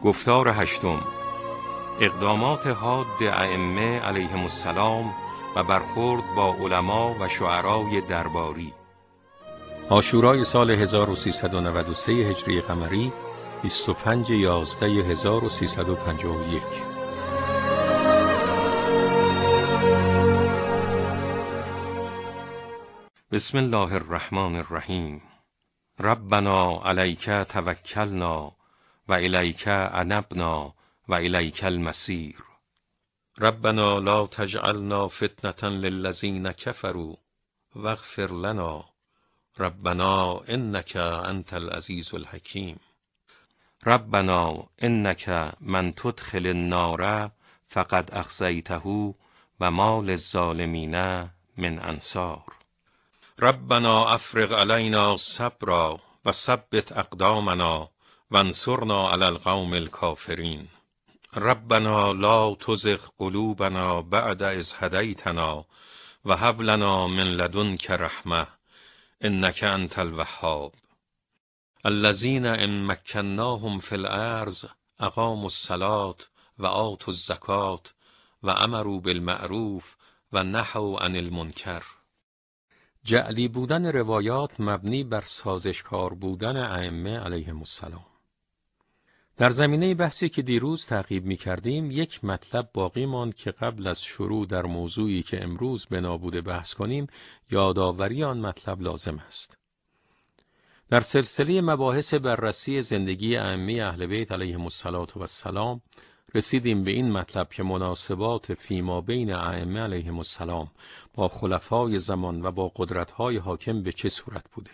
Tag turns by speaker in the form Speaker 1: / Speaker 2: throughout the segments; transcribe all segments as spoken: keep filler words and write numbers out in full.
Speaker 1: گفتار هشتم، اقدامات حاد ائمه علیهم السلام و برخورد با علما و شعرای درباری. عاشورای سال هزار و سیصد و نود و سه هجری قمری، بیست و پنج یازده هزار و سیصد و پنجاه و یک. بسم الله الرحمن الرحیم. ربنا علیک توکلنا و الیک انبنا و الیک المصیر. ربنا لا تجعلنا فتنة للذین کفروا واغفر لنا ربنا انک انت العزیز الحکیم. ربنا انک من تدخل النار فقد اخزیته و ما للظالمین من انصار. ربنا افرغ علینا صبرا و ثبت اقدامنا وانصرنا علی القوم الکافرین. ربنا لا تزغ قلوبنا بعد اذ هدیتنا و هب لنا من لدنک رحمة انک انت الوهاب. الذین ان مکناهم فی الارض اقاموا الصلاة و آتوا الزکاة و امروا بالمعروف و نهوا عن المنکر. جعلی بودن روایات مبنی بر سازشکار بودن ائمه علیهم السلام. در زمینه بحثی که دیروز تعقیب می کردیم، یک مطلب باقی ماند که قبل از شروع در موضوعی که امروز بنا بوده بحث کنیم، یادآوری آن مطلب لازم است. در سلسله مباحث بررسی زندگی ائمه اهل بیت علیهم السلام رسیدیم به این مطلب که مناسبات فیما بین ائمه علیهم السلام با خلفای زمان و با قدرت‌های حاکم به چه صورت بوده.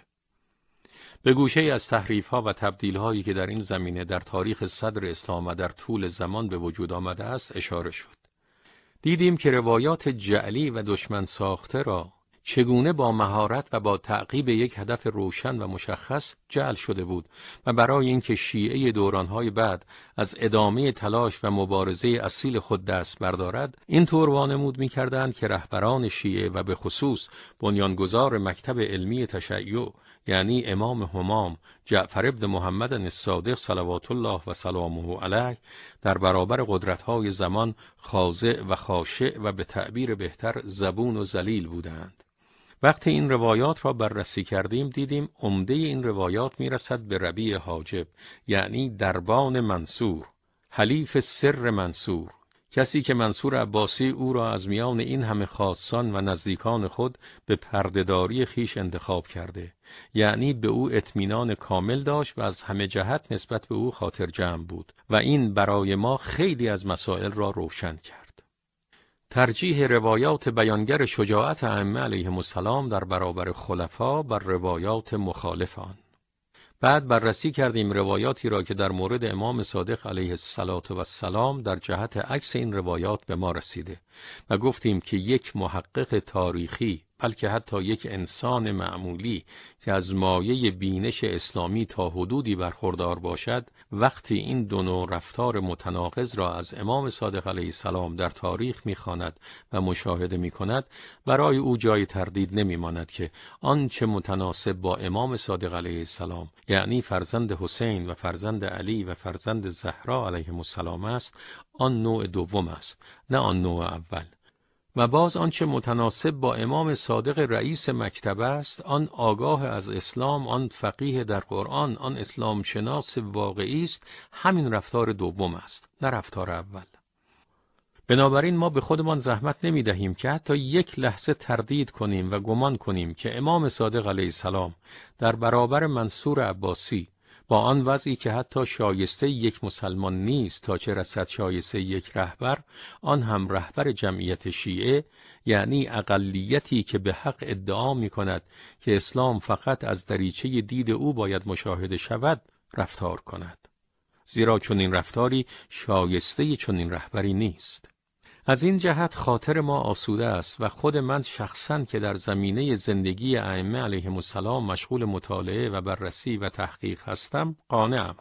Speaker 1: به گوشه از تحریف‌ها و تبدیل‌هایی که در این زمینه در تاریخ صدر اسلام و در طول زمان به وجود آمده است اشاره شد. دیدیم که روایات جعلی و دشمن ساخته را چگونه با مهارت و با تعقیب یک هدف روشن و مشخص جعل شده بود و برای اینکه شیعه دورانهای بعد از ادامه تلاش و مبارزه اصیل خود دست بردارد، اینطور وانمود می‌کردند که رهبران شیعه و به خصوص بنیانگذار مکتب علمی تشیع یعنی امام همام جعفر ابن محمد الصادق صلوات الله و سلامه علیه در برابر قدرت‌های زمان خاضع و خاشع و به تعبیر بهتر زبون و ذلیل بودند. وقتی این روایات را بررسی کردیم دیدیم عمده این روایات میرسد به ربیع حاجب یعنی دربان منصور، حلیف سر منصور، کسی که منصور عباسی او را از میان این همه خاصان و نزدیکان خود به پردهداری خیش انتخاب کرده، یعنی به او اطمینان کامل داشت و از همه جهت نسبت به او خاطر جمع بود و این برای ما خیلی از مسائل را روشن کرد. ترجیح روایات بیانگر شجاعت ائمه علیهم السلام در برابر خلفا بر روایات مخالف آن. بعد بررسی کردیم روایاتی را که در مورد امام صادق علیه السلام در جهت عکس این روایات به ما رسیده و گفتیم که یک محقق تاریخی بلکه حتی یک انسان معمولی که از مایه بینش اسلامی تا حدودی برخوردار باشد وقتی این دو نوع رفتار متناقض را از امام صادق علیه السلام در تاریخ می‌خواند و مشاهده می‌کند، برای او جای تردید نمی‌ماند که آنچه متناسب با امام صادق علیه السلام یعنی فرزند حسین و فرزند علی و فرزند زهرا علیهم السلام است، آن نوع دوم است نه آن نوع اول. و باز آنچه متناسب با امام صادق رئیس مکتب است، آن آگاه از اسلام، آن فقیه در قرآن، آن اسلام شناس واقعی است، همین رفتار دوم است نه رفتار اول. بنابراین ما به خودمان زحمت نمی دهیم که حتی یک لحظه تردید کنیم و گمان کنیم که امام صادق علیه السلام در برابر منصور عباسی با آن وضعی که حتی شایسته یک مسلمان نیست تا چه رسد شایسته یک رهبر، آن هم رهبر جمعیت شیعه، یعنی اقلیتی که به حق ادعا می کند که اسلام فقط از دریچه دید او باید مشاهده شود، رفتار کند. زیرا چنین رفتاری شایسته چنین رهبری نیست. از این جهت خاطر ما آسوده است و خود من شخصاً که در زمینه زندگی ائمه علیهم السلام مشغول مطالعه و بررسی و تحقیق هستم قانعم.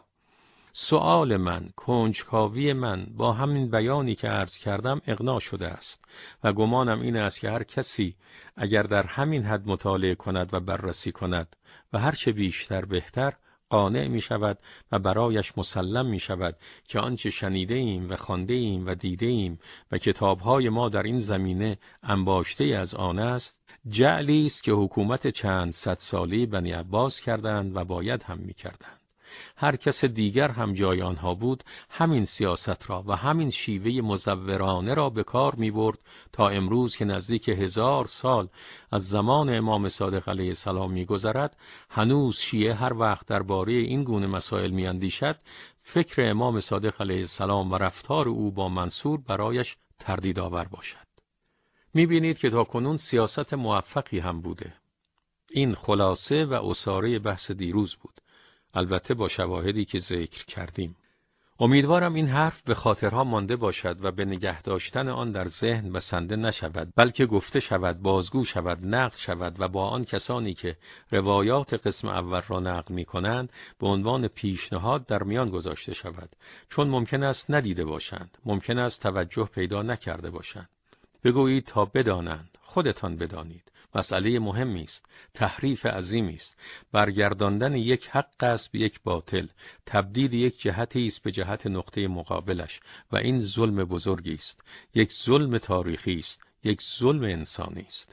Speaker 1: سؤال من، کنجکاوی من با همین بیانی که عرض کردم اقناع شده است و گمانم این است که هر کسی اگر در همین حد مطالعه کند و بررسی کند و هر چه بیشتر بهتر، قانع می شود و برایش مسلم می شود که آنچه شنیده ایم و خوانده ایم و دیده ایم و کتابهای ما در این زمینه انباشته از آن است، جعلی است که حکومت چند صد ساله بنی عباس کردند و باید هم می کردند. هر کس دیگر هم جای آنها بود همین سیاست را و همین شیوه مزورانه را به کار می برد تا امروز که نزدیک هزار سال از زمان امام صادق علیه السلام می گذرد، هنوز شیعه هر وقت درباره این گونه مسائل می اندیشد، فکر امام صادق علیه السلام و رفتار او با منصور برایش تردیدآور باشد. می بینید که تاکنون سیاست موفقی هم بوده. این خلاصه و عصاره بحث دیروز بود، البته با شواهدی که ذکر کردیم. امیدوارم این حرف به خاطرها مانده باشد و به نگه داشتن آن در ذهن بسنده نشود، بلکه گفته شود، بازگو شود، نقد شود و با آن کسانی که روایات قسم اول را نقد می کنند به عنوان پیشنهاد در میان گذاشته شود، چون ممکن است ندیده باشند، ممکن است توجه پیدا نکرده باشند. بگویید تا بدانند، خودتان بدانید. مسئله مهمی است، تحریف عظیمی است، برگرداندن یک حق است به یک باطل، تبدیل یک جهتی است به جهت نقطه مقابلش و این ظلم بزرگی است، یک ظلم تاریخی است، یک ظلم انسانی است.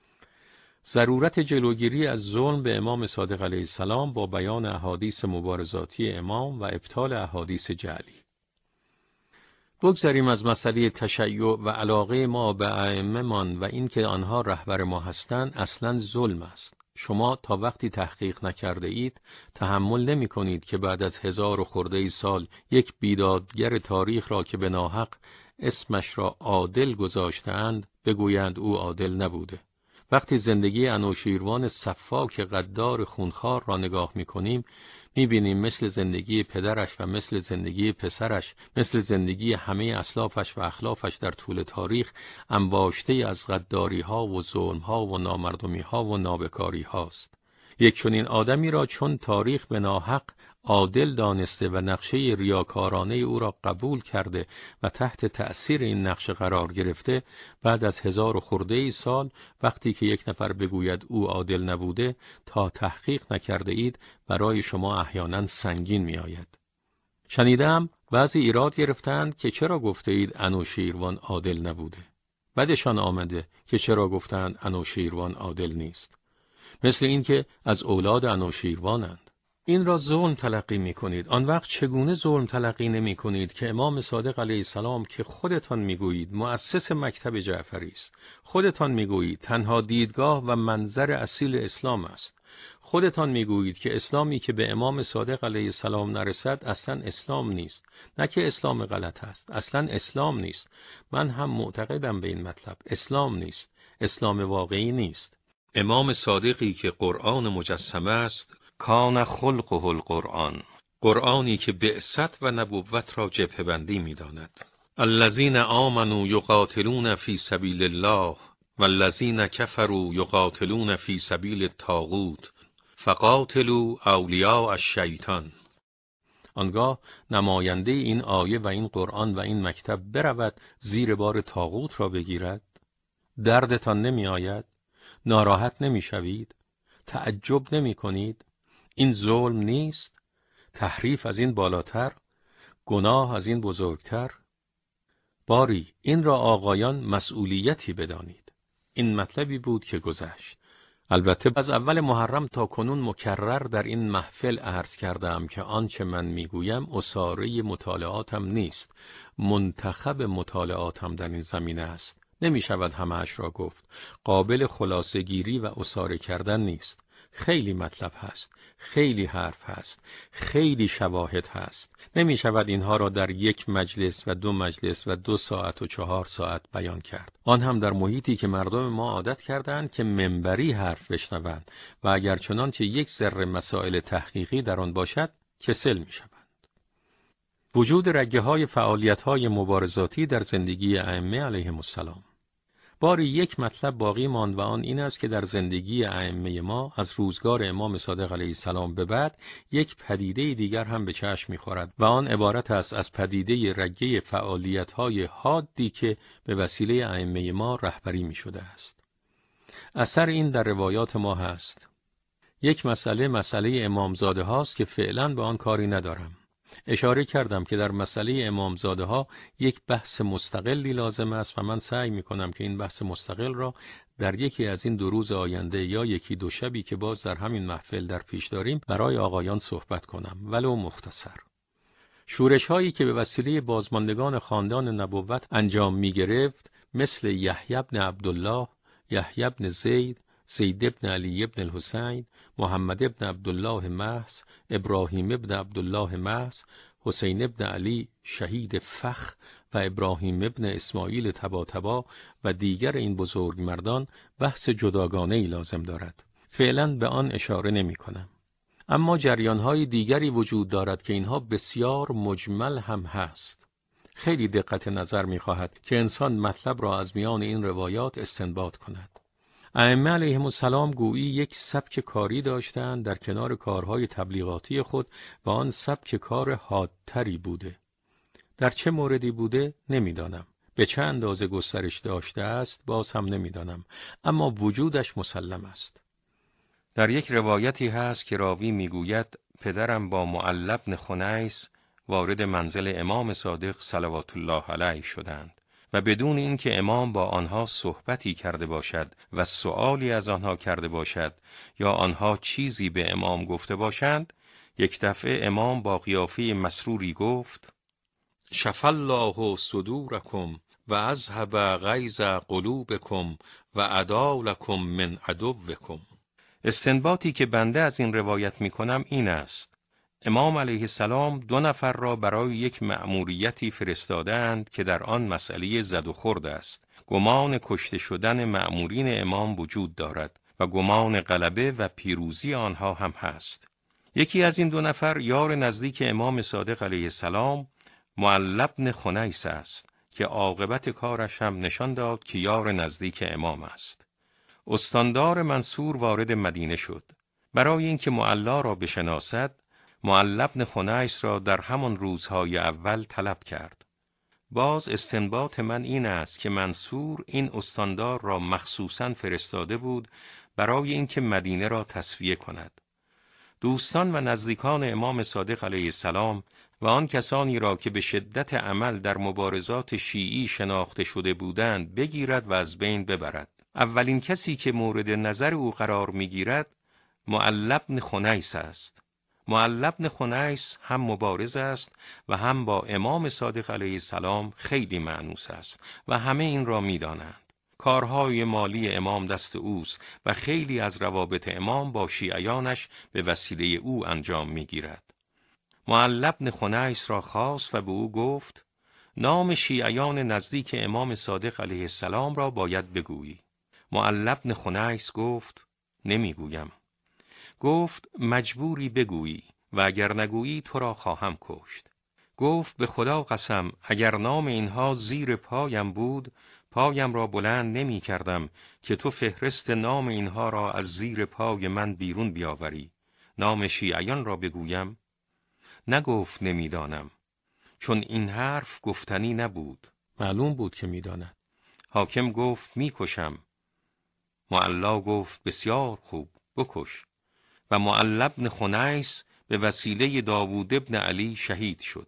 Speaker 1: ضرورت جلوگیری از ظلم به امام صادق علیه السلام با بیان احادیث مبارزاتی امام و ابطال احادیث جعلی. بگذاریم از مسئله تشیع و علاقه ما به ائمه مان و اینکه آنها رهبر ما هستند اصلاً ظلم است. شما تا وقتی تحقیق نکرده اید تحمل نمی کنید که بعد از هزار و خورده ای سال یک بیدادگر تاریخ را که به ناحق اسمش را عادل گذاشته‌اند بگویند او عادل نبوده. وقتی زندگی انوشیروان سفاک غدار خونخوار را نگاه می کنیم می بینیم مثل زندگی پدرش و مثل زندگی پسرش، مثل زندگی همه اسلافش و اخلافش در طول تاریخ انباشته از غداری ها و ظلم ها و نامردمی ها و نابکاری هاست. یک چنین آدمی را چون تاریخ به ناحق عادل دانسته و نقشه ریاکارانه او را قبول کرده و تحت تأثیر این نقشه قرار گرفته، بعد از هزار و خورده ای سال وقتی که یک نفر بگوید او عادل نبوده تا تحقیق نکرده اید برای شما احیانا سنگین می آید. شنیدم بعضی ایراد گرفتند که چرا گفته اید انوشیروان عادل نبوده. بعدشان آمده که چرا گفتند انوشیروان عادل نیست. مثل این که از اولاد انوشیروانند. این را ظلم تلقی می کنید. آن وقت چگونه ظلم تلقی نمی کنید که امام صادق علیه السلام که خودتان می گویید مؤسس مکتب جعفری است، خودتان می گویید تنها دیدگاه و منظر اصیل اسلام است، خودتان می گویید که اسلامی که به امام صادق علیه السلام نرسد اصلا اسلام نیست، نه که اسلام غلط است، اصلا اسلام نیست. من هم معتقدم به این مطلب، اسلام نیست، اسلام واقعی نیست. امام صادقی که قرآن مجسمه است، کان خلقه القرآن، قرآنی که بعثت و نبوت را جبهه بندی می داند. الذین آمنوا یقاتلون فی سبیل الله والذین کفروا یقاتلون فی سبیل الطاغوت فقاتلوا اولیاء الشیطان. آنگاه نماینده این آیه و این قرآن و این مکتب برود زیر بار طاغوت را بگیرد. دردتان نمی آید؟ ناراحت نمی شوید؟ تعجب نمی کنید؟ این ظلم نیست؟ تحریف از این بالاتر؟ گناه از این بزرگتر؟ باری این را آقایان مسئولیتی بدانید. این مطلبی بود که گذشت. البته از اول محرم تا کنون مکرر در این محفل عرض کردم که آنچه من میگویم اساره مطالعاتم نیست، منتخب مطالعاتم در این زمینه است. نمی شود همه‌اش را گفت. قابل خلاصه گیری و اساره کردن نیست. خیلی مطلب هست، خیلی حرف هست، خیلی شواهد هست. نمی شود اینها را در یک مجلس و دو مجلس و دو ساعت و چهار ساعت بیان کرد. آن هم در محیطی که مردم ما عادت کردند که منبری حرف بشنوند و اگر چنانچه یک ذره مسائل تحقیقی در آن باشد کسل می شوند. وجود رگه های فعالیت های مبارزاتی در زندگی ائمه علیهم السلام. باری یک مطلب باقی ماند و آن این است که در زندگی ائمه ما از روزگار امام صادق علیه السلام به بعد یک پدیده دیگر هم به چشم می‌خورد و آن عبارت است از پدیده رگه فعالیت‌های حادی که به وسیله ائمه ما رهبری می‌شده است. اثر این در روایات ما هست. یک مسئله مسئله امامزاده هاست که فعلا به آن کاری ندارم. اشاره کردم که در مسئله امامزاده ها یک بحث مستقلی لازم است و من سعی می کنم که این بحث مستقل را در یکی از این دو روز آینده یا یکی دو شبی که باز در همین محفل در پیش داریم برای آقایان صحبت کنم، ولو مختصر. شورش هایی که به وسیله بازماندگان خاندان نبوت انجام می گرفت، مثل یحیی بن عبدالله، یحیی بن زید، زید بن علی بن الحسین، محمد بن عبدالله محض، ابراهیم بن عبدالله محض، حسین بن علی شهید فخ و ابراهیم بن اسماعیل طباطبا و دیگر این بزرگ مردان بحث جداگانه‌ای لازم دارد. فعلا به آن اشاره نمی کنم. اما جریان‌های دیگری وجود دارد که اینها بسیار مجمل هم هست. خیلی دقت نظر می‌خواهد که انسان مطلب را از میان این روایات استنباط کند. ائمه علیهم السلام گویی یک سبک کاری داشتند در کنار کارهای تبلیغاتی خود و آن سبک کار حادتری بوده. در چه موردی بوده نمی‌دانم. به چه اندازه گسترش داشته است باز هم نمی‌دانم، اما وجودش مسلم است. در یک روایتی هست که راوی میگوید پدرم با معلی بن خنیس وارد منزل امام صادق صلوات الله علیه شدند و بدون اینکه امام با آنها صحبتی کرده باشد و سؤالی از آنها کرده باشد یا آنها چیزی به امام گفته باشند، یک دفعه امام با قیافه مسروری گفت: شفی الله صدورکم و اذهب غیظ قلوبکم و عدا لکم من عدوکم. استنباطی که بنده از این روایت می کنم این است: امام علیه السلام دو نفر را برای یک مأموریتی فرستادند که در آن مسئله زد و خورد است. گمان کشته شدن مأمورین امام وجود دارد و گمان غلبه و پیروزی آنها هم هست. یکی از این دو نفر یار نزدیک امام صادق علیه السلام معلی بن خنیس است که عاقبت کارش هم نشان داد که یار نزدیک امام است. استاندار منصور وارد مدینه شد. برای اینکه معلی را بشناسد، معلی بن خنیس را در همان روزهای اول طلب کرد. باز استنباط من این است که منصور این استاندار را مخصوصاً فرستاده بود برای اینکه مدینه را تسویه کند. دوستان و نزدیکان امام صادق علیه السلام و آن کسانی را که به شدت عمل در مبارزات شیعی شناخته شده بودند بگیرد و از بین ببرد. اولین کسی که مورد نظر او قرار میگیرد معلی بن خنیس است. معلی بن خنیس هم مبارز است و هم با امام صادق علیه السلام خیلی مانوس است و همه این را میدانند. کارهای مالی امام دست اوست و خیلی از روابط امام با شیعیانش به وسیله او انجام میگیرد. معلی بن خنیس را خواست و به او گفت: نام شیعیان نزدیک امام صادق علیه السلام را باید بگویی. معلی بن خنیس گفت: نمیگویم. گفت: مجبوری بگویی و اگر نگویی تو را خواهم کشت. گفت: به خدا قسم اگر نام اینها زیر پایم بود پایم را بلند نمی کردم که تو فهرست نام اینها را از زیر پای من بیرون بیاوری. نام شیعیان را بگویم؟ نگفت نمیدانم، چون این حرف گفتنی نبود. معلوم بود که میداند. حاکم گفت: میکشم. معلی گفت: بسیار خوب، بکش. و معلی بن خنیس به وسیله داوود بن علی شهید شد.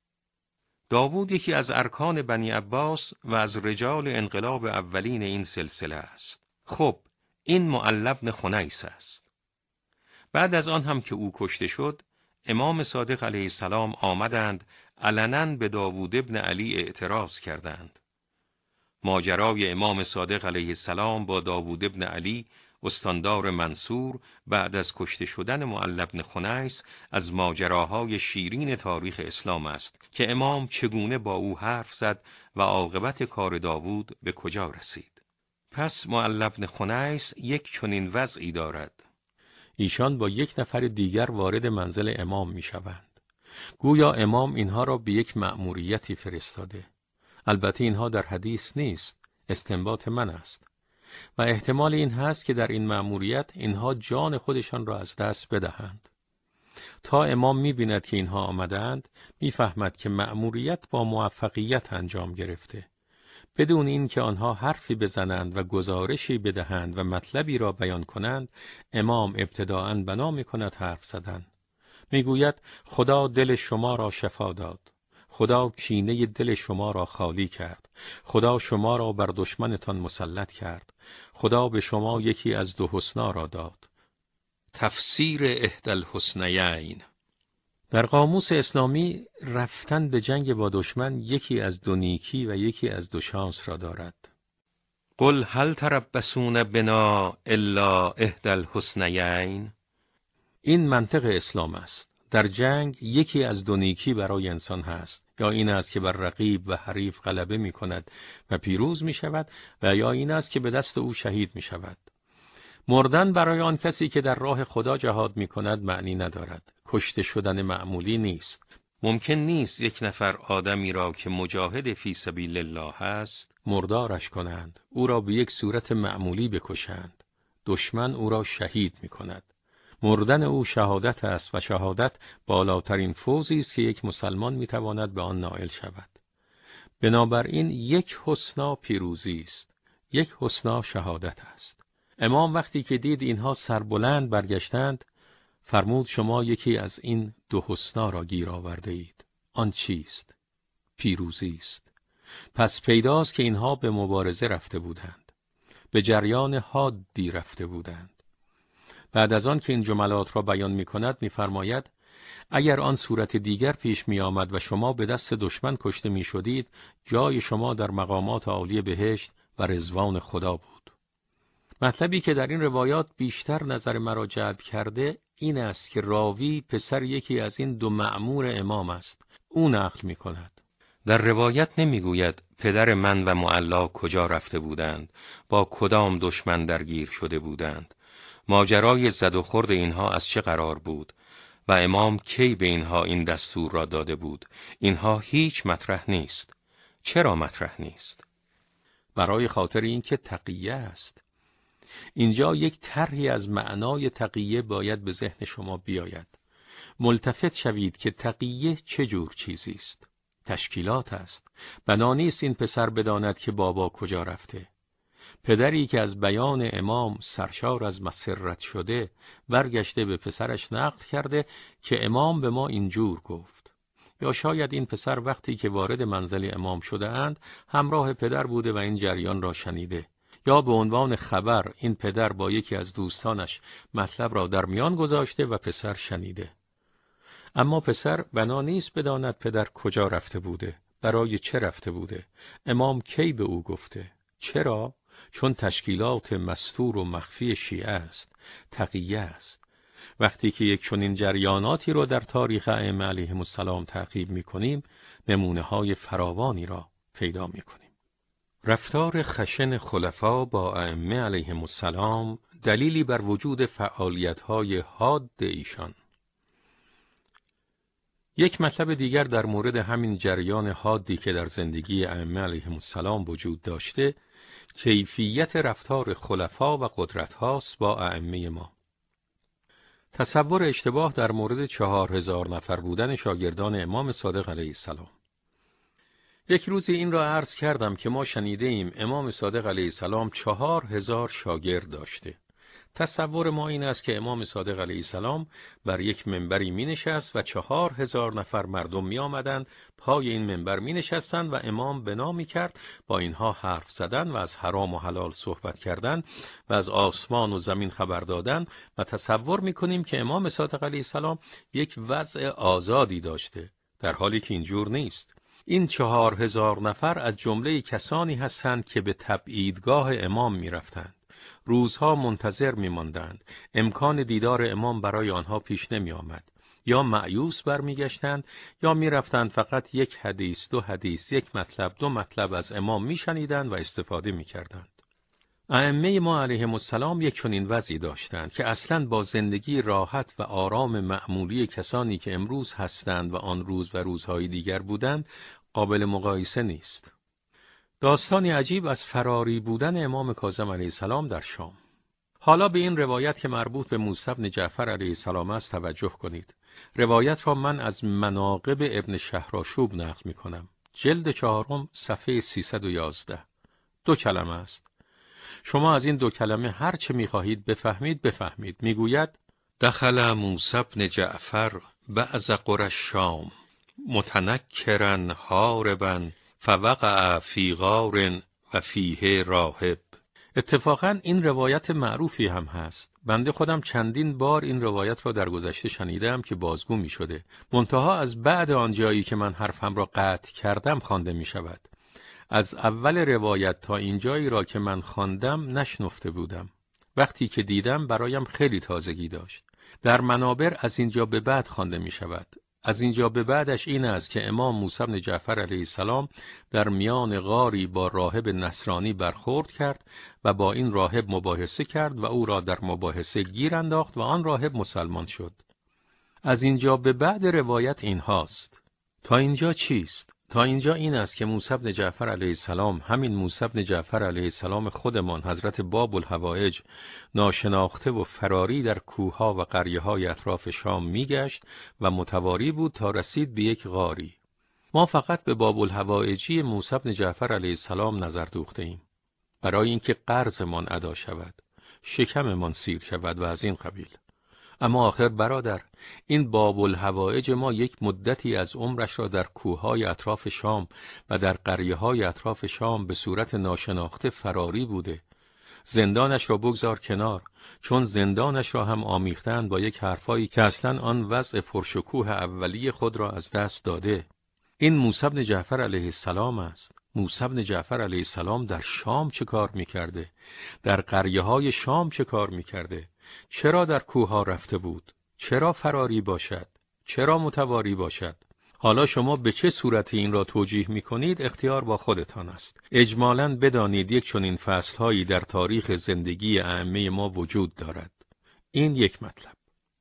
Speaker 1: داوود یکی از ارکان بنی عباس و از رجال انقلاب اولین این سلسله است. خب این معلی بن خنیس است. بعد از آن هم که او کشته شد، امام صادق علیه السلام آمدند علناً به داوود بن علی اعتراض کردند. ماجرای امام صادق علیه السلام با داوود بن علی استاندار منصور بعد از کشته شدن معلی بن خنیس از ماجراهای شیرین تاریخ اسلام است که امام چگونه با او حرف زد و عاقبت کار داوود به کجا رسید. پس معلی بن خنیس یک چنین وضعی دارد. ایشان با یک نفر دیگر وارد منزل امام می شوند. گویا امام اینها را به یک مأموریتی فرستاده. البته اینها در حدیث نیست، استنباط من است. و احتمال این هست که در این مأموریت اینها جان خودشان را از دست بدهند. تا امام می‌بیند که اینها آمدند، می‌فهمد که مأموریت با موفقیت انجام گرفته.
Speaker 2: بدون این که آنها حرفی بزنند و گزارشی بدهند و مطلبی را بیان کنند، امام ابتداءً بنا می‌کند حرف زدن. میگوید خدا دل شما را شفا داد. خدا کینه دل شما را خالی کرد. خدا شما را بر دشمنتان مسلط کرد. خدا به شما یکی از دو حسنا را داد.
Speaker 1: تفسیر احدی الحسنیین.
Speaker 2: در قاموس اسلامی رفتن به جنگ با دشمن یکی از دو نیکی و یکی از دو شانس را دارد.
Speaker 1: قل هل تربصون بنا الا احدی الحسنیین.
Speaker 2: این منطق اسلام است. در جنگ یکی از دو نیکی برای انسان هست، یا این است که بر رقیب و حریف غلبه می کند و پیروز می شود، و یا این است که به دست او شهید می شود. مردن برای آن کسی که در راه خدا جهاد می کند معنی ندارد. کشته شدن معمولی نیست.
Speaker 1: ممکن نیست یک نفر آدمی را که مجاهد فی سبیل الله است
Speaker 2: مردارش کنند، او را به یک صورت معمولی بکشند. دشمن او را شهید می کند. مردن او شهادت است و شهادت بالاترین فوزی است که یک مسلمان می تواند به آن نائل شود. بنابراین یک حسنا پیروزی است، یک حسنا شهادت است. امام وقتی که دید اینها سربلند برگشتند، فرمود شما یکی از این دو حسنا را گیر آورده اید. آن چیست؟ پیروزی است. پس پیداست که اینها به مبارزه رفته بودند، به جریان حادی رفته بودند. بعد از آن که این جملات را بیان می کند می فرماید اگر آن صورت دیگر پیش می آمد و شما به دست دشمن کشته می شدید، جای شما در مقامات عالی بهشت و رضوان خدا بود. مطلبی که در این روایات بیشتر نظر مرا جلب کرده این است که راوی پسر یکی از این دو مأمور امام است. او نقل می کند.
Speaker 1: در روایت نمیگوید پدر من و معلا کجا رفته بودند، با کدام دشمن درگیر شده بودند، ماجرای زد و خورد اینها از چه قرار بود و امام کی به اینها این دستور را داده بود. اینها هیچ مطرح نیست. چرا مطرح نیست؟
Speaker 2: برای خاطر اینکه تقیه است. اینجا یک طرحی از معنای تقیه باید به ذهن شما بیاید. ملتفت شوید که تقیه چه جور چیزی است. تشکیلات است. بنا نیست این پسر بداند که بابا کجا رفته. پدری که از بیان امام سرشار از مسرت شده برگشته به پسرش نقل کرده که امام به ما اینجور گفت. یا شاید این پسر وقتی که وارد منزل امام شده اند همراه پدر بوده و این جریان را شنیده، یا به عنوان خبر این پدر با یکی از دوستانش مطلب را در میان گذاشته و پسر شنیده. اما پسر بنا نیست بداند پدر کجا رفته بوده، برای چه رفته بوده، امام کی به او گفته. چرا؟ چون تشکیلات مستور و مخفی شیعه است، تقیه است. وقتی که یک چنین جریاناتی را در تاریخ ائمه علیهم السلام تعقیب می‌کنیم، نمونه‌های فراوانی را پیدا می‌کنیم. رفتار خشن خلفا با ائمه علیهم السلام دلیلی بر وجود فعالیت‌های حاد ایشان. یک مطلب دیگر در مورد همین جریان حادی که در زندگی ائمه علیهم السلام وجود داشته، کیفیت رفتار خلفا و قدرت هاست با ائمه ما. تصور اشتباه در مورد چهار هزار نفر بودن شاگردان امام صادق علیه السلام. یک روزی این را عرض کردم که ما شنیده ایم امام صادق علیه السلام چهار هزار شاگرد داشته. تصور ما این است که امام صادق علیه السلام بر یک منبری می نشست و چهار هزار نفر مردم می آمدند، پای این منبر می نشستند و امام بنا می کرد با اینها حرف زدن و از حرام و حلال صحبت کردن و از آسمان و زمین خبر دادن و تصور می کنیم که امام صادق علیه السلام یک وضع آزادی داشته، در حالی که اینجور نیست. این چهار هزار نفر از جمله کسانی هستند که به تبعیدگاه امام می رفتند. روزها منتظر می ماندند. امکان دیدار امام برای آنها پیش نمی آمد. یا مایوس برمی گشتند یا می رفتند فقط یک حدیث، دو حدیث، یک مطلب، دو مطلب از امام می شنیدند و استفاده می کردند. ائمه ما علیهم السلام یک چنین وضعی داشتند که اصلاً با زندگی راحت و آرام معمولی کسانی که امروز هستند و آن روز و روزهای دیگر بودند قابل مقایسه نیست. داستانی عجیب از فراری بودن امام کاظم علیه السلام در شام. حالا به این روایت که مربوط به موسی بن جعفر علیه السلام است توجه کنید. روایت را من از مناقب ابن شهرآشوب نقل می کنم. جلد چهارم صفحه سیصد و یازده. دو کلمه است. شما از این دو کلمه هر چه می‌خواهید بفهمید بفهمید. میگوید
Speaker 1: دخل موسی بن جعفر بعض قری الشام متنکرا هاربا فوقع فی غار و فیه راهب.
Speaker 2: اتفاقاً این روایت معروفی هم هست. بنده خودم چندین بار این روایت را در گذشته شنیدم که بازگو می شده. منتها از بعد آن جایی که من حرفم را قطع کردم خوانده می شود. از اول روایت تا این جایی را که من خواندم نشنفته بودم. وقتی که دیدم برایم خیلی تازگی داشت. در منابر از اینجا به بعد خوانده می شود. از اینجا به بعدش این است که امام موسی بن جعفر علیه السلام در میان غاری با راهب نصرانی برخورد کرد و با این راهب مباحثه کرد و او را در مباحثه گیر انداخت و آن راهب مسلمان شد. از اینجا به بعد روایت این هاست. تا اینجا چیست؟ تا اینجا این است که موسی بن جعفر علیه السلام، همین موسی بن جعفر علیه السلام خودمان، حضرت باب الحوائج، ناشناخته و فراری در کوهها و قریه‌های اطراف شام میگشت و متواری بود تا رسید به یک غاری. ما فقط به باب الحوائجی موسی بن جعفر علیه السلام نظر دوخته ایم برای اینکه قرضمان ادا شود، شکممان سیر شود و از این قبیل. اما آخر برادر، این باب الحوائج ما یک مدتی از عمرش را در کوههای اطراف شام و در قریه‌های اطراف شام به صورت ناشناخته فراری بوده. زندانش را بگذار کنار، چون زندانش را هم آمیختند با یک حرفایی که اصلاً آن وضع پرشکوه اولیه خود را از دست داده. این موسی بن جعفر علیه السلام است. موسی بن جعفر علیه السلام در شام چه کار می‌کرده؟ در قریه‌های شام چه کار می‌کرده؟ چرا در کوه‌ها رفته بود؟ چرا فراری باشد؟ چرا متواری باشد؟ حالا شما به چه صورت این را توجیه می‌کنید اختیار با خودتان است. اجمالاً بدانید یک چنین فصل‌هایی در تاریخ زندگی ائمه ما وجود دارد. این یک مطلب.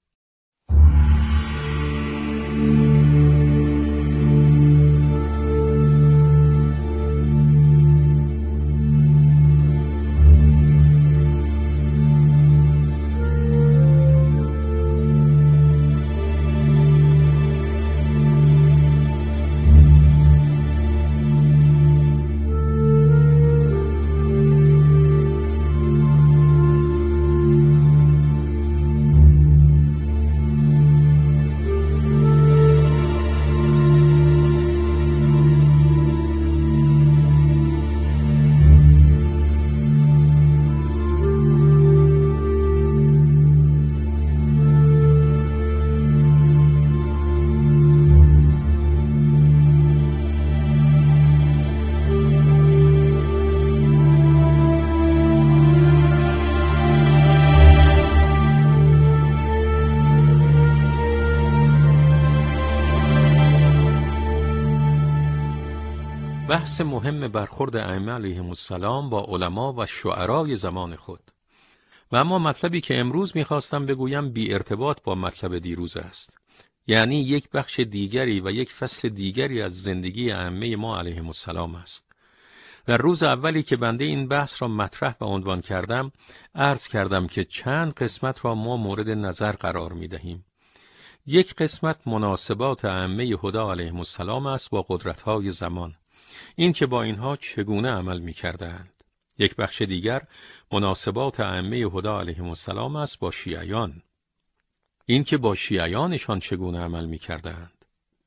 Speaker 2: بحث مهم برخورد ائمه علیهم السلام با علما و شعرای زمان خود. و اما مطلبی که امروز میخواستم بگویم بی ارتباط با مطلب دیروز است. یعنی یک بخش دیگری و یک فصل دیگری از زندگی ائمه ما علیهم السلام است. در روز اولی که بنده این بحث را مطرح و عنوان کردم، عرض کردم که چند قسمت را ما مورد نظر قرار میدهیم. یک قسمت مناسبات ائمه هدی علیهم السلام است با قدرت‌های زمان. این که با اینها چگونه عمل می‌کردند. یک بخش دیگر مناسبات ائمه هدی علیهم السلام است با شیعیان. این که با شیعیانشان چگونه عمل می‌کردند.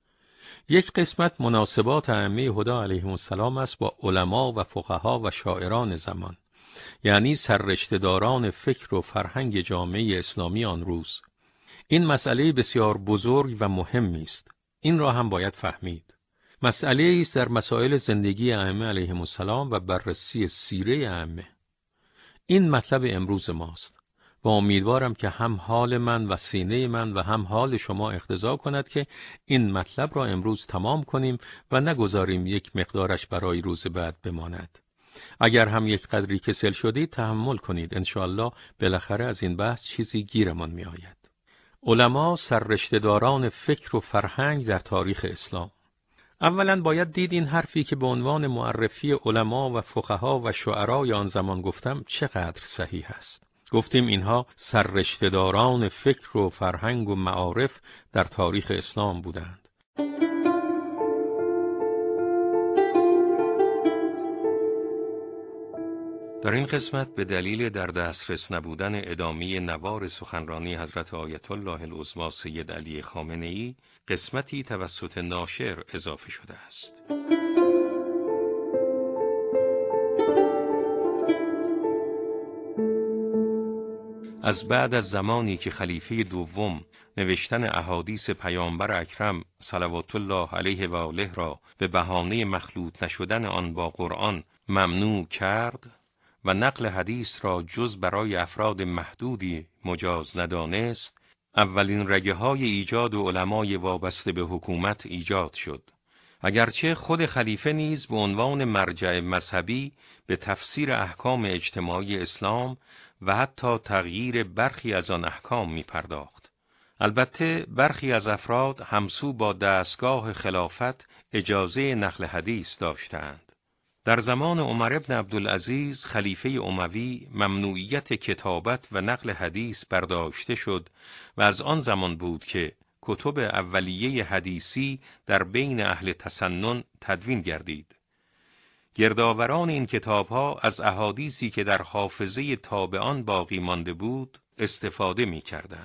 Speaker 2: یک قسمت مناسبات ائمه هدی علیهم السلام است با علما و فقها و شاعران زمان، یعنی سررشته‌داران فکر و فرهنگ جامعه اسلامی آن روز. این مسئله بسیار بزرگ و مهمی است. این را هم باید فهمید. مسئله است در مسائل زندگی ائمه علیهم السلام و بررسی سیره ائمه. این مطلب امروز ماست و امیدوارم که هم حال من و سینه من و هم حال شما اقتضا کند که این مطلب را امروز تمام کنیم و نگذاریم یک مقدارش برای روز بعد بماند. اگر هم یک قدری کسل شدید تحمل کنید، انشاءالله بالاخره از این بحث چیزی گیرمان می آید. علما سررشته‌داران فکر و فرهنگ در تاریخ اسلام. اولا باید دید این حرفی که به عنوان معرفی علما و فقها و شعرای آن زمان گفتم چقدر صحیح است. گفتیم اینها سررشته‌داران فکر و فرهنگ و معارف در تاریخ اسلام بودند.
Speaker 1: در این قسمت به دلیل در دسترس نبودن ادامه نوار سخنرانی حضرت آیت الله العظمی سید علی خامنه‌ای، قسمتی توسط ناشر اضافه شده است. از بعد از زمانی که خلیفه دوم نوشتن احادیث پیامبر اکرم صلوات الله علیه و آله را به بهانه مخلوط نشدن آن با قرآن ممنوع کرد و نقل حدیث را جز برای افراد محدودی مجاز ندانست، اولین رگه های ایجاد علمای وابسته به حکومت ایجاد شد. اگرچه خود خلیفه نیز به عنوان مرجع مذهبی به تفسیر احکام اجتماعی اسلام و حتی تغییر برخی از آن احکام می پرداخت. البته برخی از افراد همسو با دستگاه خلافت اجازه نقل حدیث داشتند. در زمان عمر بن عبدالعزیز خلیفه اموی ممنوعیت کتابت و نقل حدیث برداشته شد و از آن زمان بود که کتب اولیه حدیثی در بین اهل تسنن تدوین گردید. گردآوران این کتابها از احادیثی که در حافظه تابعان باقی مانده بود استفاده می کردند.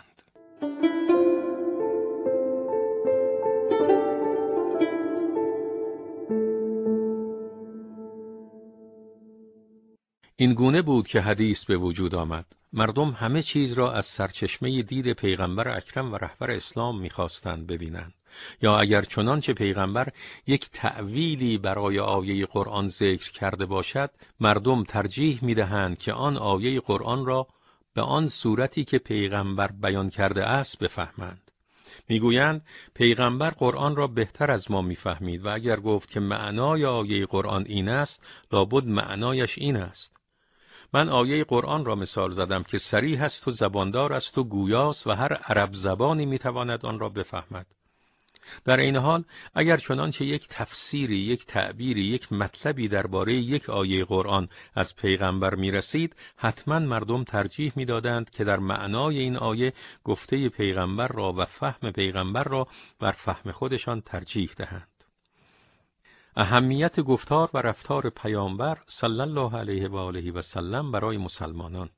Speaker 2: این گونه بود که حدیث به وجود آمد. مردم همه چیز را از سرچشمه دید پیغمبر اکرم و رهبر اسلام می‌خواستند ببینند، یا اگر چنانچه پیغمبر یک تأویلی برای آیه قرآن ذکر کرده باشد، مردم ترجیح می‌دهند که آن آیه قرآن را به آن صورتی که پیغمبر بیان کرده است بفهمند. میگویند پیغمبر قرآن را بهتر از ما می‌فهمید و اگر گفت که معنای آیه قرآن این است، لابد معنایش این است. من آیه قرآن را مثال زدم که صریح است و زباندار است و گویاست و هر عرب زبانی میتواند آن را بفهمد. در این حال اگر چنانچه یک تفسیری، یک تعبیری، یک مطلبی درباره یک آیه قرآن از پیغمبر میرسید، حتما مردم ترجیح میدادند که در معنای این آیه گفته پیغمبر را و فهم پیغمبر را بر فهم خودشان ترجیح دهند. اهمیت گفتار و رفتار پیامبر صلی الله علیه و آله و سلم برای مسلمانان.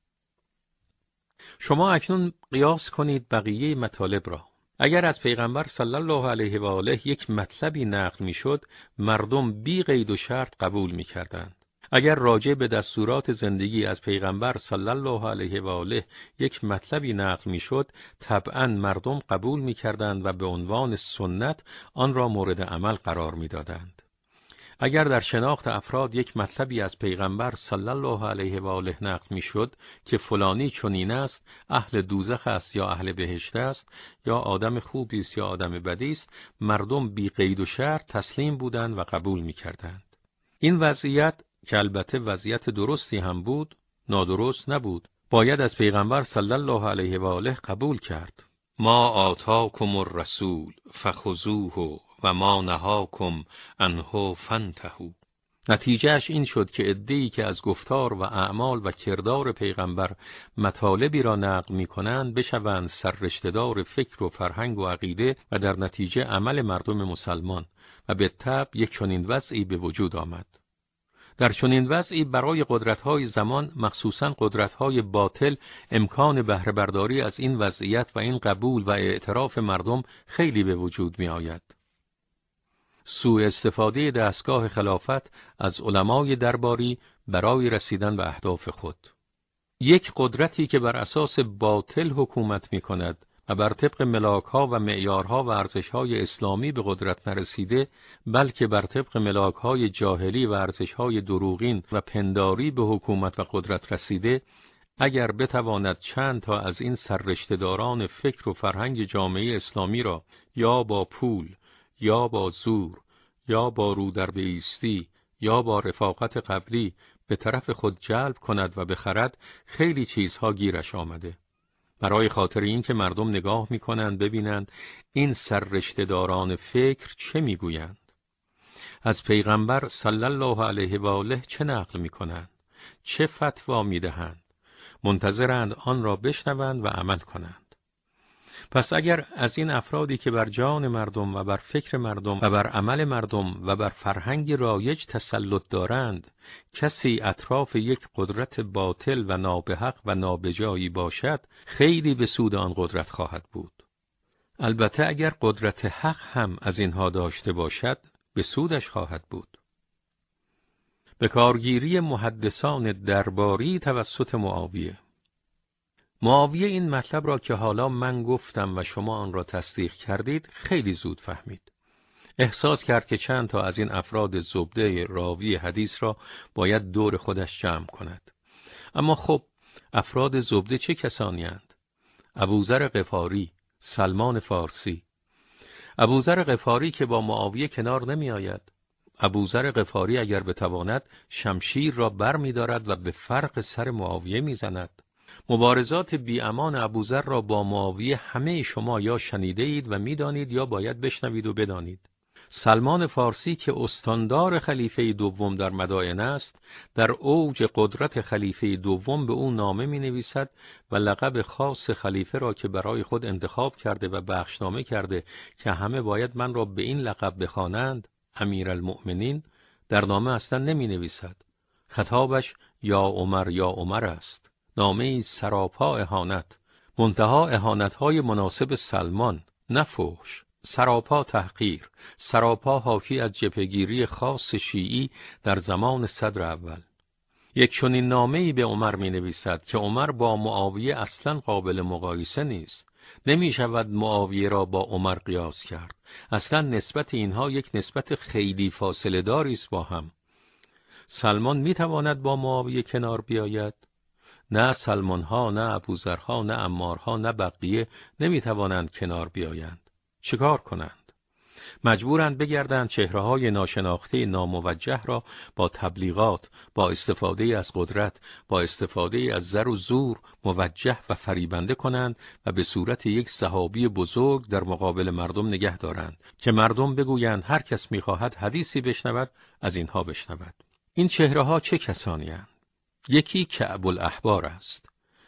Speaker 2: شما اکنون قیاس کنید بقیه مطالب را. اگر از پیغمبر صلی الله علیه و آله یک مطلبی نقل میشد، مردم بی قید و شرط قبول میکردند. اگر راجع به دستورات زندگی از پیغمبر صلی الله علیه و آله یک مطلبی نقل میشد، طبعاً مردم قبول میکردند و به عنوان سنت آن را مورد عمل قرار میدادند. اگر در شناخت افراد یک مطلبی از پیغمبر صلی الله علیه و آله نقل میشد که فلانی چنین است، اهل دوزخ است یا اهل بهشت است، یا آدم خوبی است یا آدم بدی است، مردم بی قید و شرط تسلیم بودند و قبول میکردند. این وضعیت که البته وضعیت درستی هم بود، نادرست نبود. باید از پیغمبر صلی الله علیه و آله قبول کرد.
Speaker 1: ما آتاکم الرسول فخذوه و ما نهاکم عنه فانتهوا.
Speaker 2: نتیجهش این شد که عده‌ای که از گفتار و اعمال و کردار پیغمبر مطالبی را نقل می‌کنند بشوند سررشته‌دار فکر و فرهنگ و عقیده و در نتیجه عمل مردم مسلمان، و به تبع یک چنین وضعی به وجود آمد. در چنین وضعی برای قدرت‌های زمان، مخصوصاً قدرت‌های باطل، امکان بهره برداری از این وضعیت و این قبول و اعتراف مردم خیلی به وجود می‌آید. سوء استفاده دستگاه خلافت از علمای درباری برای رسیدن به اهداف خود. یک قدرتی که بر اساس باطل حکومت می‌کند و بر طبق ملاک‌ها و معیارها و ارزش‌های اسلامی به قدرت نرسیده، بلکه بر طبق ملاک‌های جاهلی و ارزش‌های دروغین و پنداری به حکومت و قدرت رسیده، اگر بتواند چند تا از این سررشته‌داران فکر و فرهنگ جامعه اسلامی را یا با پول، یا با زور، یا با رو در بایستی، یا با رفاقت قبلی به طرف خود جلب کند و بخرد، خیلی چیزها گیرش آمده. برای خاطر این که مردم نگاه می‌کنند ببینند این سررشته‌داران فکر چه می‌گویند، از پیغمبر صلی الله علیه و آله چه نقل می‌کنند، چه فتوا می‌دهند، منتظرند آن را بشنوند و عمل کنند. پس اگر از این افرادی که بر جان مردم و بر فکر مردم و بر عمل مردم و بر فرهنگ رایج تسلط دارند، کسی اطراف یک قدرت باطل و نابحق و نابجایی باشد، خیلی به سود آن قدرت خواهد بود. البته اگر قدرت حق هم از اینها داشته باشد، به سودش خواهد بود. به کارگیری محدثان درباری توسط معاویه. معاویه این مطلب را که حالا من گفتم و شما آن را تصدیق کردید خیلی زود فهمید. احساس کرد که چند تا از این افراد زبده راوی حدیث را باید دور خودش جمع کند. اما خب افراد زبده چه کسانی اند؟ ابوذر غفاری، سلمان فارسی. ابوذر غفاری که با معاویه کنار نمی آید. ابوذر غفاری اگر بتواند شمشیر را بر می دارد و به فرق سر معاویه می زند. مبارزات بی امان ابوذر را با معاویه همه شما یا شنیده اید و می دانید یا باید بشنوید و بدانید. سلمان فارسی که استاندار خلیفه دوم در مدائن است، در اوج قدرت خلیفه دوم به او نامه می نویسد و لقب خاص خلیفه را که برای خود انتخاب کرده و بخشنامه کرده که همه باید من را به این لقب بخوانند، امیرالمؤمنین، در نامه اصلا نمی نویسد. خطابش یا عمر یا عمر است. نامه سراپا اهانت، منتها اهانت‌های مناسب سلمان، نه فحش، سراپا تحقیر، سراپا حاکی از جبهه‌گیری خاص شیعی در زمان صدر اول. یک چنین نامه‌ای به عمر می‌نویسد که عمر با معاویه اصلاً قابل مقایسه نیست. نمی‌شود معاویه را با عمر قیاس کرد. اصلاً نسبت اینها یک نسبت خیلی فاصله داری است با هم. سلمان می‌تواند با معاویه کنار بیاید؟ نه سلمان‌ها، نه ابوذرها، نه عمارها، نه بقیه نمی‌توانند کنار بیایند. چیکار کنند؟ مجبورند بگردند چهره‌های ناشناخته ناموجه را با تبلیغات، با استفاده از قدرت، با استفاده از زر و زور موجه و فریبنده کنند و به صورت یک صحابی بزرگ در مقابل مردم نگه دارند که مردم بگویند هر کس می‌خواهد حدیثی بشنود از اینها بشنود. این چهره‌ها چه کسانی اند؟ یکی کعب الاحبار است.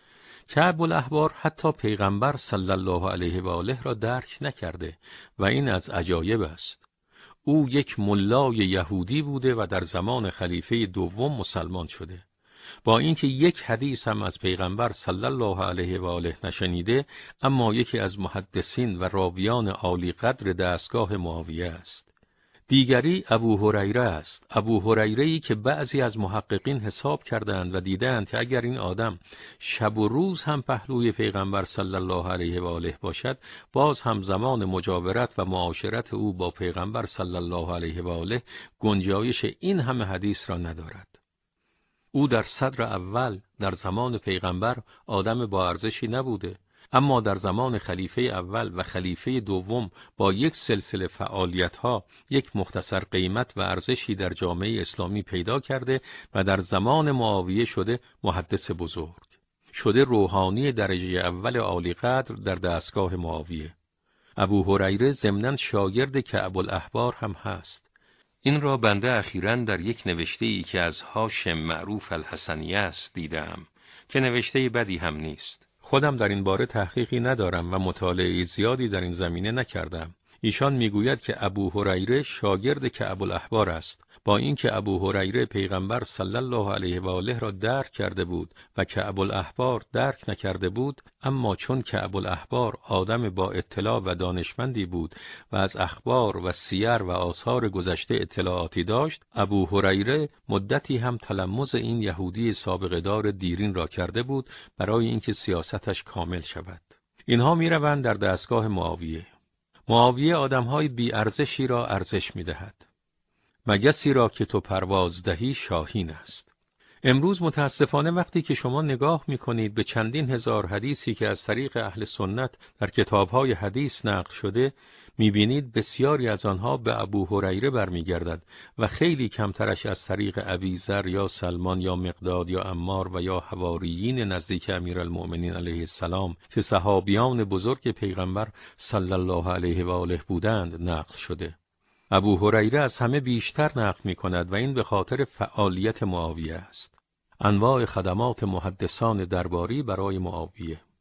Speaker 2: کعب الاحبار حتی پیغمبر صلی الله علیه و آله را درک نکرده و این از عجایب است. او یک ملای یهودی بوده و در زمان خلیفه دوم مسلمان شده. با اینکه یک حدیث هم از پیغمبر صلی الله علیه و آله نشنیده، اما یکی از محدثین و راویان عالی قدر دستگاه معاویه است. دیگری ابو هریره است. ابو هریره‌ای که بعضی از محققین حساب کردند و دیدند که اگر این آدم شب و روز هم پهلوی پیغمبر صلی الله علیه و آله باشد، باز هم زمان مجاورت و معاشرت او با پیغمبر صلی الله علیه و آله گنجایش این همه حدیث را ندارد. او در صدر اول در زمان پیغمبر آدم با ارزشی نبوده، اما در زمان خلیفه اول و خلیفه دوم با یک سلسله فعالیت‌ها یک مختصر قیمت و ارزشی در جامعه اسلامی پیدا کرده و در زمان معاویه شده محدث بزرگ، شده روحانی درجه اول عالی قدر در دستگاه معاویه. ابو هریره ضمناً شاگرد کعب الاحبار هم هست.
Speaker 1: این را بنده اخیراً در یک نوشته‌ای که از هاشم معروف الحسنی است دیدم که نوشته بدی هم نیست.
Speaker 2: خودم در این باره تحقیقی ندارم و مطالعه زیادی در این زمینه نکردم. ایشان میگوید که ابو هریره شاگرد کعب الاحبار است، با اینکه ابو هریره پیغمبر صلی الله علیه و آله را درک کرده بود و کعب الاحبار درک نکرده بود، اما چون کعب الاحبار آدم با اطلاع و دانشمندی بود و از اخبار و سیر و آثار گذشته اطلاعاتی داشت، ابو هریره مدتی هم تلمذ این یهودی سابقه دار دیرین را کرده بود برای اینکه سیاستش کامل شود. اینها میروند در دستگاه معاویه. معاویه آدم‌های بی ارزشی را ارزش می‌دهد. مگسی را که تو پرواز دهی شاهین است. امروز متاسفانه وقتی که شما نگاه می‌کنید به چندین هزار حدیثی که از طریق اهل سنت در کتاب‌های حدیث نقل شده، می‌بینید بسیاری از آنها به ابو هریره برمیگردد و خیلی کمترش از طریق ابیذر یا سلمان یا مقداد یا عمار و یا حواریین نزدیک امیرالمؤمنین علیه السلام که صحابیان بزرگ پیغمبر صلی الله علیه و آله بودند نقل شده. ابو هریره از همه بیشتر نقل می‌کند و این به خاطر فعالیت معاویه است. انواع خدمات محدثان درباری برای معاویه.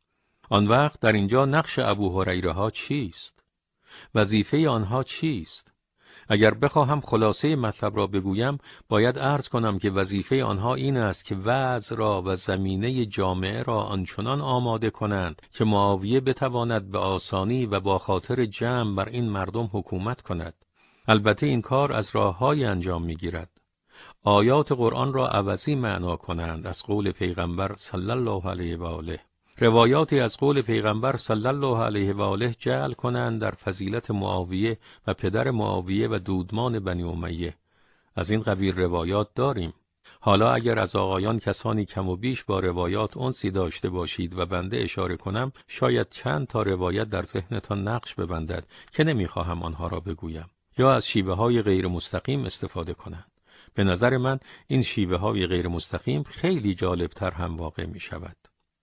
Speaker 2: آن وقت در اینجا نقش ابو هریره ها چیست؟ وظیفه آنها چیست؟ اگر بخواهم خلاصه مطلب را بگویم، باید عرض کنم که وظیفه آنها این است که وضع را و زمینه جامعه را آنچنان آماده کنند که معاویه بتواند به آسانی و با خاطر جمع بر این مردم حکومت کند. البته این کار از راه‌های انجام می‌گیرد. آیات قرآن را عوضی معنا کنند از قول پیغمبر صلی الله علیه و آله. روایاتی از قول پیغمبر صلی الله علیه و آله جعل کنند در فضیلت معاویه و پدر معاویه و دودمان بنی امیه. از این قبیل روایات داریم. حالا اگر از آقایان کسانی کم و بیش با روایات انسی داشته باشید و بنده اشاره کنم، شاید چند تا روایت در ذهنتان نقش ببندد که نمیخواهم آنها را بگویم یا از شیوه های غیر مستقیم استفاده کنند. به نظر من این شیوه های غیر مستقیم خیلی جالبتر هم واقع می شود.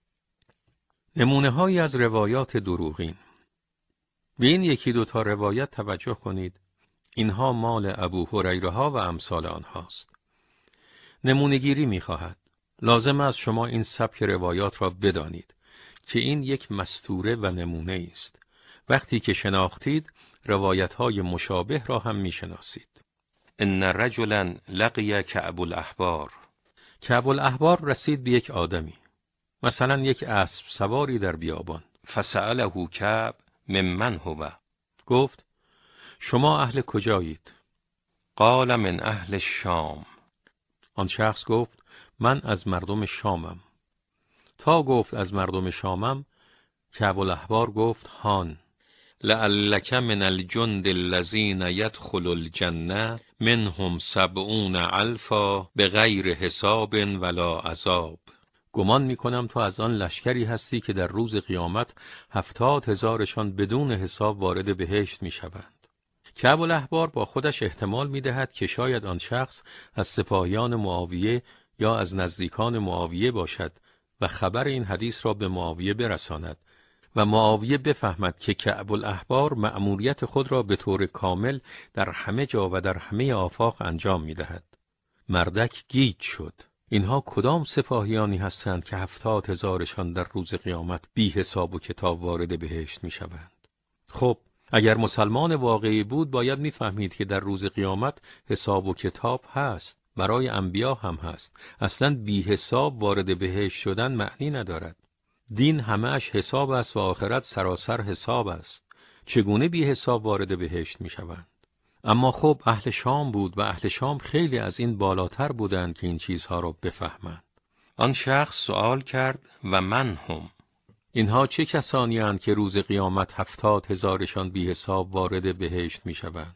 Speaker 2: نمونه هایی از روایات دروغین. به این یکی دو تا روایت توجه کنید. اینها مال ابو هریره ها و امثال آنهاست. نمونه گیری می خواهد. لازم است شما این سبک روایات را بدانید که این یک مستوره و نمونه است. وقتی که شناختید، روایت های مشابه را هم می شناسید.
Speaker 1: ان رجلا لقی کعب الاحبار.
Speaker 2: کعب الاحبار رسید به یک آدمی، مثلا یک اسب سواری در بیابان.
Speaker 1: فسأله کعب ممن هو.
Speaker 2: گفت شما اهل کجایید؟
Speaker 1: قال من اهل الشام.
Speaker 2: آن شخص گفت من از مردم شامم. تا گفت از مردم شامم، کعب الاحبار گفت هان.
Speaker 1: لعلک من الجند الذین يدخل الجنه منهم سبعون الفا بغیر حساب ولا عذاب.
Speaker 2: گمان میکنم تو از آن لشکری هستی که در روز قیامت هفتاد هزارشان بدون حساب وارد بهشت میشوند. کعب الاحبار با خودش احتمال میدهد که شاید آن شخص از سپاهیان معاویه یا از نزدیکان معاویه باشد و خبر این حدیث را به معاویه برساند و معاویه بفهمد که کعب الاحبار مأموریت خود را به طور کامل در همه جا و در همه آفاق انجام میدهد. مردک گیج شد. اینها کدام سپاهیانی هستند که هفتاد هزارشان در روز قیامت بی حساب و کتاب وارد بهشت می شوند؟ خب اگر مسلمان واقعی بود باید می فهمید که در روز قیامت حساب و کتاب هست، برای انبیا هم هست. اصلا بی حساب وارد بهشت شدن معنی ندارد. دین همه‌اش حساب است و آخرت سراسر حساب است. چگونه بی حساب وارد بهشت می شوند؟ اما خب اهل شام بود و اهل شام خیلی از این بالاتر بودند که این چیزها را بفهمند.
Speaker 1: آن شخص سوال کرد و من هم.
Speaker 2: اینها چه کسانی اند که روز قیامت هفتاد هزارشان بی حساب وارد بهشت می شوند؟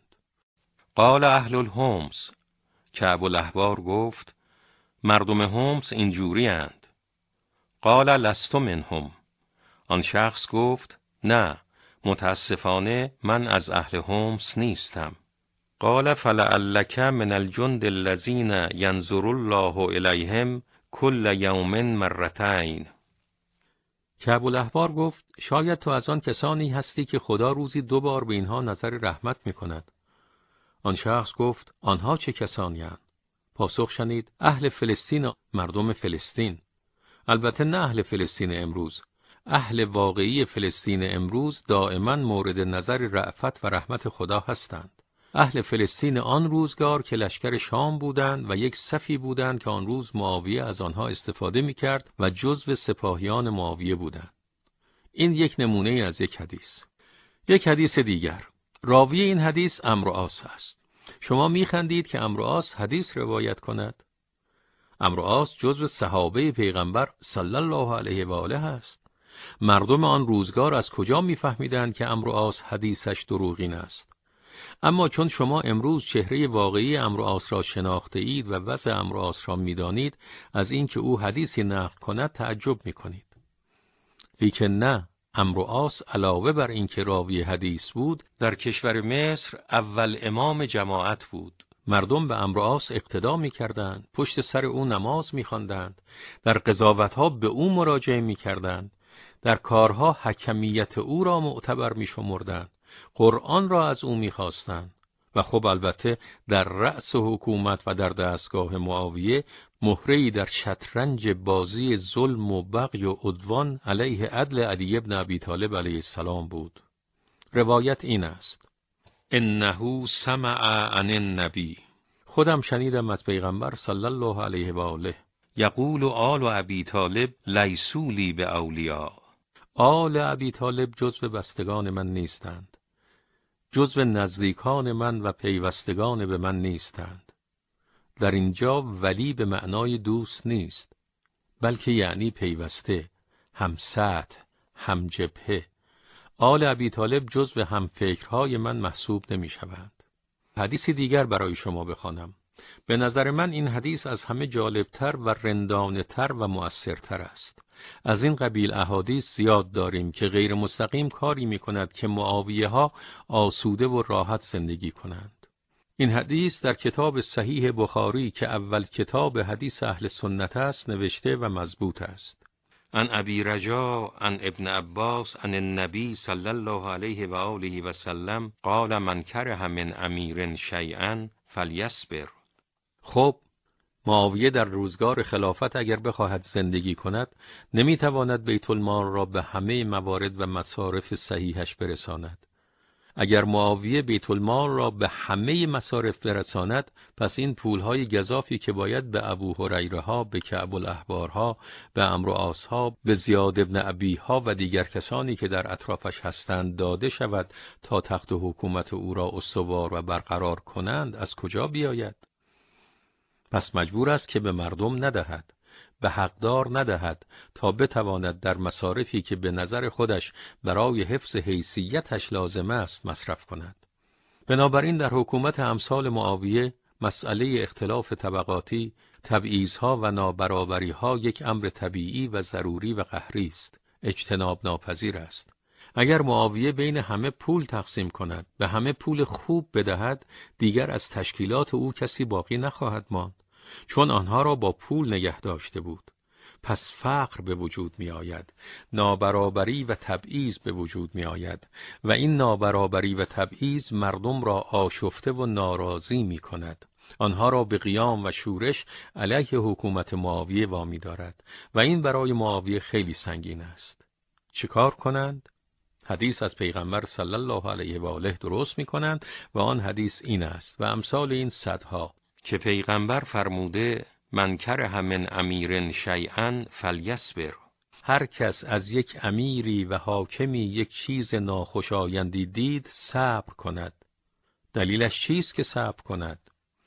Speaker 1: قال اهل الهمس. کعب الاحبار گفت مردم همس اینجوری اند. قال لست منهم. آن شخص گفت نه، متاسفانه من از اهل همس نیستم. قال فلعلک من الجند الذین ینظر الله الیهم کل یوم مرتین.
Speaker 2: کعب الاحبار گفت شاید تو از آن کسانی هستی که خدا روزی دو بار به اینها نظر رحمت می کند. آن شخص گفت آنها چه کسانی اند؟ پاسخ شنید اهل فلسطین، مردم فلسطین. البته نه اهل فلسطین امروز. اهل واقعی فلسطین امروز دائما مورد نظر رأفت و رحمت خدا هستند. اهل فلسطین آن روزگار که لشکر شام بودند و یک صفی بودند که آن روز معاویه از آنها استفاده می‌کرد و جزو سپاهیان معاویه بودند. این یک نمونه از یک حدیث. یک حدیث دیگر. راوی این حدیث عمرو عاص است. شما می‌خندید که عمرو عاص حدیث روایت کند؟ عمرو عاص جزو صحابه پیغمبر صلی الله علیه و آله است. مردم آن روزگار از کجا می‌فهمیدند که عمرو عاص حدیثش دروغین است؟ اما چون شما امروز چهره واقعی عمرو عاص را شناخته اید و وضع عمرو عاص را می‌دانید، از اینکه او حدیثی نقل کند تعجب می‌کنید. لیکن نه، عمرو عاص علاوه بر اینکه راوی حدیث بود،
Speaker 1: در کشور مصر اول امام جماعت بود.
Speaker 2: مردم به عمرو عاص اقتدا می‌کردند، پشت سر او نماز می‌خواندند، در قضاوت‌ها به او مراجعه می‌کردند، در کارها حکمیت او را معتبر می‌شمردند، قرآن را از او می‌خواستند و خب البته در رأس حکومت و در دستگاه معاویه مهره‌ای در شطرنج بازی ظلم و بغی و عدوان علیه عدل علی ابن ابی طالب علیه السلام بود. روایت این است: انه سمع عن النبی، خودم شنیدم از پیغمبر صلی الله علیه و آله،
Speaker 1: یقول آل ابی طالب لیسوا لی باولیاء،
Speaker 2: آل ابی طالب جزو بستگان من نیستند، جزو نزدیکان من و پیوستگان به من نیستند. در اینجا ولی به معنای دوست نیست، بلکه یعنی پیوسته، هم سطح، هم جبهه. آل ابی طالب جزو هم فکرهای من محسوب نمی شوند. حدیثی دیگر برای شما بخوانم. به نظر من این حدیث از همه جالبتر و رندانه‌تر و مؤثرتر است. از این قبیل احادیث زیاد داریم که غیر مستقیم کاری می کند که معاویه ها آسوده و راحت زندگی کنند. این حدیث در کتاب صحیح بخاری که اول کتاب حدیث اهل سنت است نوشته و مضبوط است.
Speaker 1: عن ابی رجاء عن ابن عباس عن النبی صلی الله علیه و آله و سلم قال من کره من امیر شیئا فلیصبر.
Speaker 2: خب معاویه در روزگار خلافت اگر بخواهد زندگی کند نمیتواند بیت المال را به همه موارد و مصارف صحیحش برساند. اگر معاویه بیت المال را به همه مصارف برساند، پس این پولهای گزافی که باید به ابو هریره ها، به کعب الاحبارها، به عمرو و عاصها، به زیاد ابن ابیها و دیگر کسانی که در اطرافش هستند داده شود تا تخت حکومت او را استوار و برقرار کنند، از کجا بیاید؟ پس مجبور است که به مردم ندهد، به حقدار ندهد تا بتواند در مصارفی که به نظر خودش برای حفظ حیثیتش لازم است مصرف کند. بنابراین در حکومت امثال معاویه مسئله اختلاف طبقاتی، تبعیض‌ها و نابرابری‌ها یک امر طبیعی و ضروری و قهری است، اجتناب ناپذیر است. اگر معاویه بین همه پول تقسیم کند، به همه پول خوب بدهد، دیگر از تشکیلات او کسی باقی نخواهد ماند، چون آنها را با پول نگه داشته بود. پس فقر به وجود می آید، نابرابری و تبعیض به وجود می آید و این نابرابری و تبعیض مردم را آشفته و ناراضی می کند. آنها را به قیام و شورش علیه حکومت معاویه وامی دارد و این برای معاویه خیلی سنگین است. چیکار کنند؟ حدیث از پیغمبر صلی الله علیه و آله درست می کنند و آن حدیث این است و امثال این صدها
Speaker 1: که پیغمبر فرموده من کره من امیر شیئا فلیصبر.
Speaker 2: هر کس از یک امیری و حاکمی یک چیز ناخوشایندی دید صبر کند. دلیلش چیست که صبر کند؟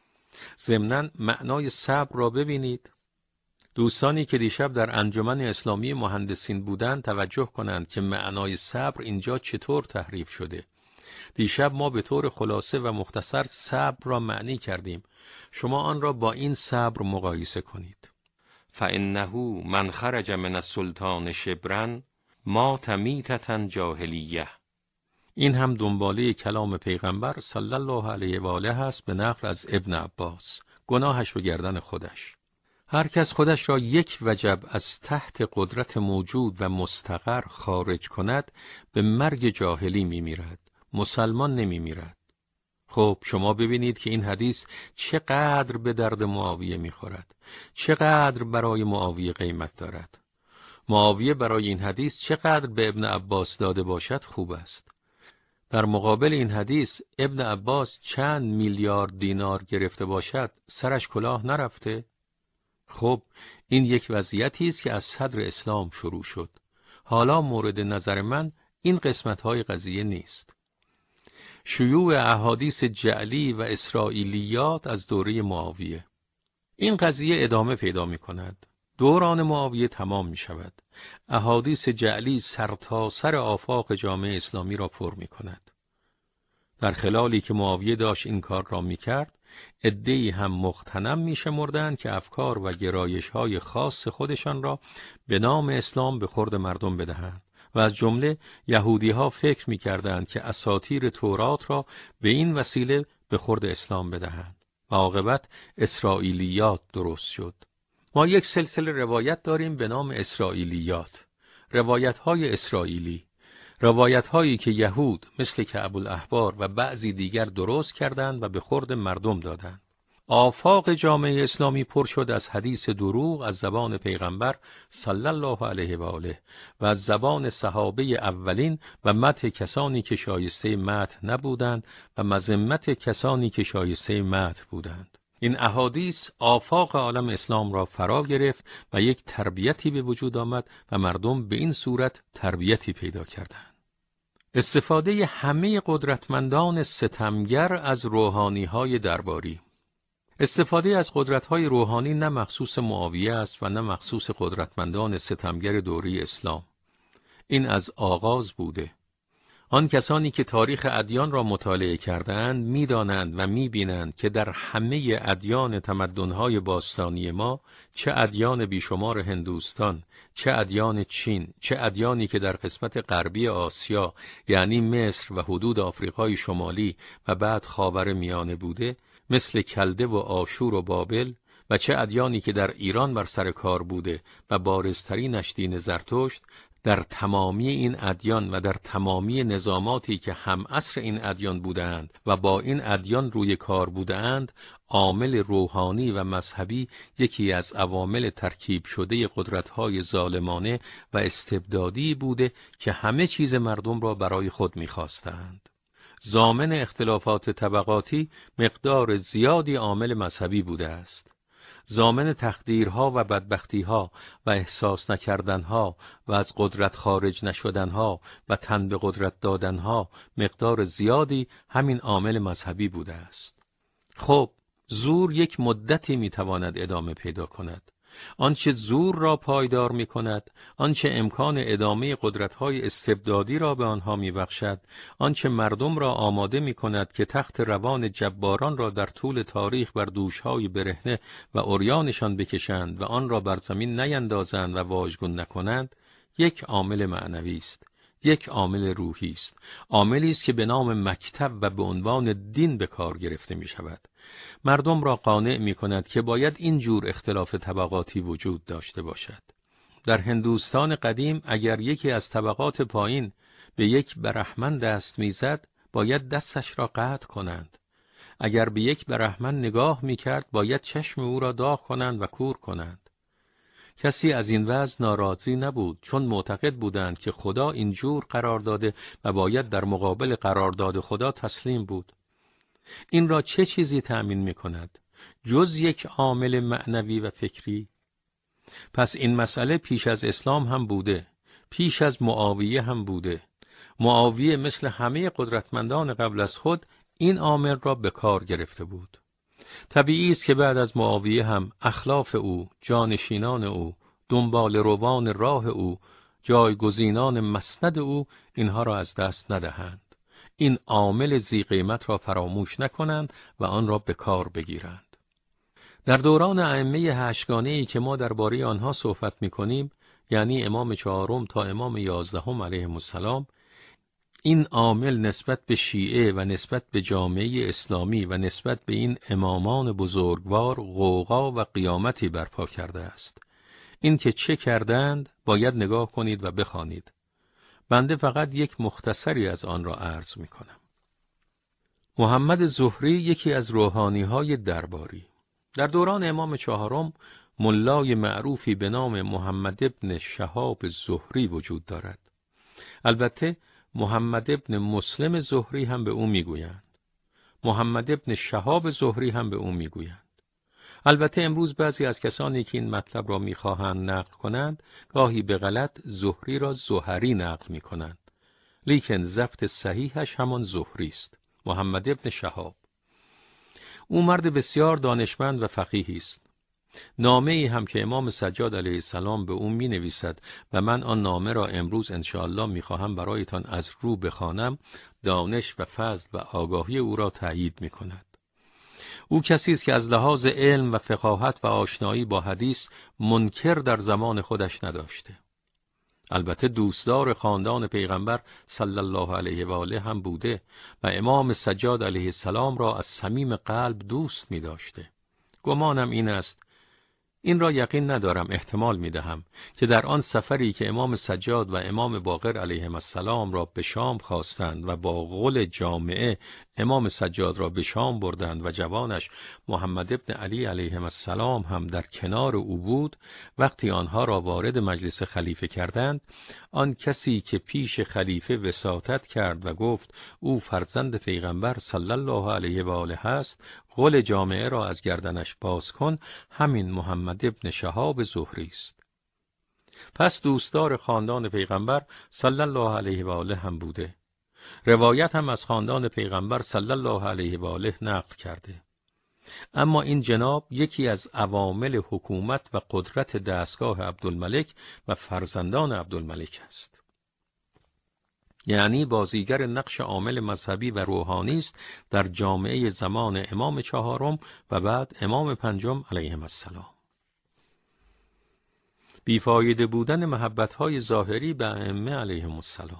Speaker 2: ضمناً معنای صبر را ببینید. دوستانی که دیشب در انجمن اسلامی مهندسین بودند توجه کنند که معنای صبر اینجا چطور تحریف شده. دیشب ما به طور خلاصه و مختصر صبر را معنی کردیم. شما آن را با این صبر مقایسه کنید.
Speaker 1: فانه من خرج من السلطان شبرا مات میتة جاهلیه.
Speaker 2: این هم دنباله کلام پیغمبر صلی الله علیه و آله است به نقل از ابن عباس. گناهش به گردن خودش. هر کس خودش را یک وجب از تحت قدرت موجود و مستقر خارج کند به مرگ جاهلی می میرد. مسلمان نمی میرد. خب شما ببینید که این حدیث چقدر به درد معاویه می خورد. چقدر برای معاویه قیمت دارد. معاویه برای این حدیث چقدر به ابن عباس داده باشد خوب است. در مقابل این حدیث ابن عباس چند میلیارد دینار گرفته باشد سرش کلاه نرفته؟ خب این یک وضعیتی است که از صدر اسلام شروع شد. حالا مورد نظر من این قسمت‌های قضیه نیست. شیوع احادیث جعلی و اسرائیلیات از دوره معاویه. این قضیه ادامه پیدا می کند. دوران معاویه تمام می شود. احادیث جعلی سرتاسر آفاق جامعه اسلامی را پر می کند. در خلالی که معاویه داشت این کار را می کرد، عده‌ای هم مغتنم می شمردند که افکار و گرایش های خاص خودشان را به نام اسلام به خورد مردم بدهند. و از جمله یهودی ها فکر می کردند که اساطیر تورات را به این وسیله به خورد اسلام بدهند و عاقبت اسرائیلیات درست شد. ما یک سلسله روایت داریم به نام اسرائیلیات، روایت های اسرائیلی، روایت هایی که یهود مثل کعب الاحبار و بعضی دیگر درست کردند و به خورد مردم دادند. آفاق جامعه اسلامی پر شد از حدیث دروغ از زبان پیغمبر صلی الله علیه و آله و از زبان صحابه اولین و مدح کسانی که شایسته مدح نبودند و مذمت کسانی که شایسته مدح بودند. این احادیث آفاق عالم اسلام را فرا گرفت و یک تربیتی به وجود آمد و مردم به این صورت تربیتی پیدا کردند. استفاده همه قدرتمندان ستمگر از روحانی‌های درباری. استفاده از قدرت‌های روحانی نه مخصوص معاویه است و نه مخصوص قدرتمندان ستمگر دوره اسلام. این از آغاز بوده. آن کسانی که تاریخ ادیان را مطالعه کردند می‌دانند و می‌بینند که در همه ادیان تمدن‌های باستانی ما، چه ادیان بیشمار هندوستان، چه ادیان چین، چه ادیانی که در قسمت غربی آسیا یعنی مصر و حدود آفریقای شمالی و بعد خاورمیانه بوده، مثل کلده و آشور و بابل، و چه ادیانی که در ایران بر سر کار بوده و بارزترینش دین زرتشت، در تمامی این ادیان و در تمامی نظاماتی که هم عصر این ادیان بودند و با این ادیان روی کار بودند، عامل روحانی و مذهبی یکی از عوامل ترکیب شده قدرت‌های ظالمانه و استبدادی بوده که همه چیز مردم را برای خود می‌خواستند. ضامن اختلافات طبقاتی مقدار زیادی عامل مذهبی بوده است. ضامن تقدیرها و بدبختیها و احساس نکردنها و از قدرت خارج نشدنها و تن به قدرت دادنها مقدار زیادی همین عامل مذهبی بوده است. خب، زور یک مدتی میتواند ادامه پیدا کند. آنچه زور را پایدار می کند، آنچه امکان ادامه قدرت‌های استبدادی را به آنها می‌بخشد، آنچه مردم را آماده می کند که تخت روان جباران را در طول تاریخ بر دوش‌های برهنه و عریانشان بکشند و آن را بر زمین نیندازند و واژگون نکنند، یک عامل معنوی است، یک عامل روحی است، عاملی است که به نام مکتب و به عنوان دین به کار گرفته می شود. مردم را قانع می کند که باید این جور اختلاف طبقاتی وجود داشته باشد. در هندوستان قدیم اگر یکی از طبقات پایین به یک برهمن دست می زد، باید دستش را قطع کنند. اگر به یک برهمن نگاه می کرد، باید چشم او را داغ کنند و کور کنند. کسی از این وضع ناراضی نبود، چون معتقد بودند که خدا اینجور قرار داده و باید در مقابل قرارداد خدا تسلیم بود. این را چه چیزی تأمین می کند؟ جز یک عامل معنوی و فکری؟ پس این مسئله پیش از اسلام هم بوده، پیش از معاویه هم بوده. معاویه مثل همه قدرتمندان قبل از خود این عامل را به کار گرفته بود. طبیعی است که بعد از معاویه هم اخلاف او، جانشینان او، دنبال روان راه او، جایگزینان مسند او اینها را از دست ندهند. این عامل ذی قیمت را فراموش نکنند و آن را به کار بگیرند. در دوران ائمه هشتگانه‌ای که ما درباره آنها صحبت می‌کنیم، یعنی امام چهارم تا امام یازدهم علیهم السلام، این عامل نسبت به شیعه و نسبت به جامعه اسلامی و نسبت به این امامان بزرگوار غوغا و قیامتی برپا کرده است. این که چه کردند باید نگاه کنید و بخوانید. بنده فقط یک مختصری از آن را عرض می کنم. محمد زهری یکی از روحانی‌های درباری. در دوران امام چهارم ملای معروفی به نام محمد ابن شهاب زهری وجود دارد. البته محمد ابن مسلم زهری هم به او میگویند. محمد ابن شهاب زهری هم به او میگویند. البته امروز بعضی از کسانی که این مطلب را میخواهند نقل کنند، گاهی به غلط زهری را زهری نقل میکنند. لیکن ضبط صحیحش همان زهری است، محمد ابن شهاب. او مرد بسیار دانشمند و فقیهی است. نامه ای هم که امام سجاد علیه السلام به او می نویسد و من آن نامه را امروز انشاءالله می خواهم برایتان از رو بخوانم، دانش و فضل و آگاهی او را تأیید می کند. او کسی است که از لحاظ علم و فقاهت و آشنایی با حدیث منکر در زمان خودش نداشته. البته دوستدار خاندان پیغمبر صلی الله علیه و آله هم بوده و امام سجاد علیه السلام را از صمیم قلب دوست می داشته. گمانم این است، این را یقین ندارم، احتمال می دهم که در آن سفری که امام سجاد و امام باقر علیهم السلام را به شام خواستند و با غل جامعه امام سجاد را به شام بردند و جوانش محمد ابن علی علیه السلام هم در کنار او بود، وقتی آنها را وارد مجلس خلیفه کردند، آن کسی که پیش خلیفه وساطت کرد و گفت او فرزند پیغمبر صلی الله علیه و آله است، غل جامعه را از گردنش باز کن، همین محمد ابن شهاب زهری است. پس دوستدار خاندان پیغمبر صلی الله علیه و آله هم بوده. روایت هم از خاندان پیغمبر صلی الله علیه و آله نقل کرده. اما این جناب یکی از عوامل حکومت و قدرت دستگاه عبدالملک و فرزندان عبدالملک است. یعنی بازیگر نقش عامل مذهبی و روحانی است در جامعه زمان امام چهارم و بعد امام پنجم علیهم السلام. بیفایده بودن محبت‌های ظاهری به ائمه علیهم السلام.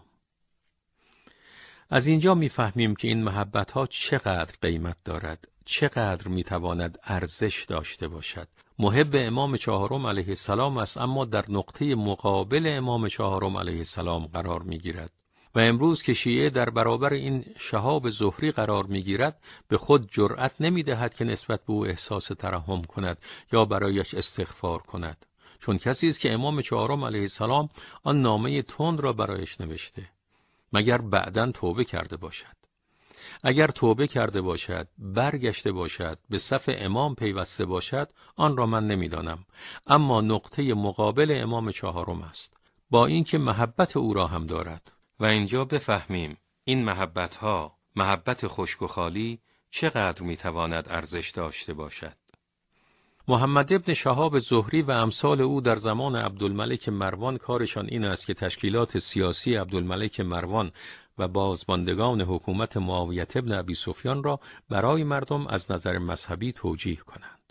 Speaker 2: از اینجا می‌فهمیم که این محبت‌ها چقدر قیمت دارد، چقدر می‌تواند ارزش داشته باشد. محب امام چهارم علیه السلام است، اما در نقطه مقابل امام چهارم علیه السلام قرار می‌گیرد. و امروز که شیعه در برابر این شهاب زهری قرار می‌گیرد، به خود جرأت نمی‌دهد که نسبت به او احساس ترحم کند یا برایش استغفار کند، چون کسی است که امام چهارم علیه السلام آن نامه تند را برایش نوشته، مگر بعداً توبه کرده باشد. اگر توبه کرده باشد، برگشته باشد، به صف امام پیوسته باشد، آن را من نمی‌دانم، اما نقطه مقابل امام چهارم است، با اینکه محبت او را هم دارد.
Speaker 1: و اینجا بفهمیم این محبت‌ها، محبت خشک و خالی، چقدر می‌تواند ارزش داشته باشد.
Speaker 2: محمد ابن شهاب زهری و امثال او در زمان عبدالملک مروان کارشان این است که تشکیلات سیاسی عبدالملک مروان و بازماندگان حکومت معاویه ابن ابی سفیان را برای مردم از نظر مذهبی توجیه کنند.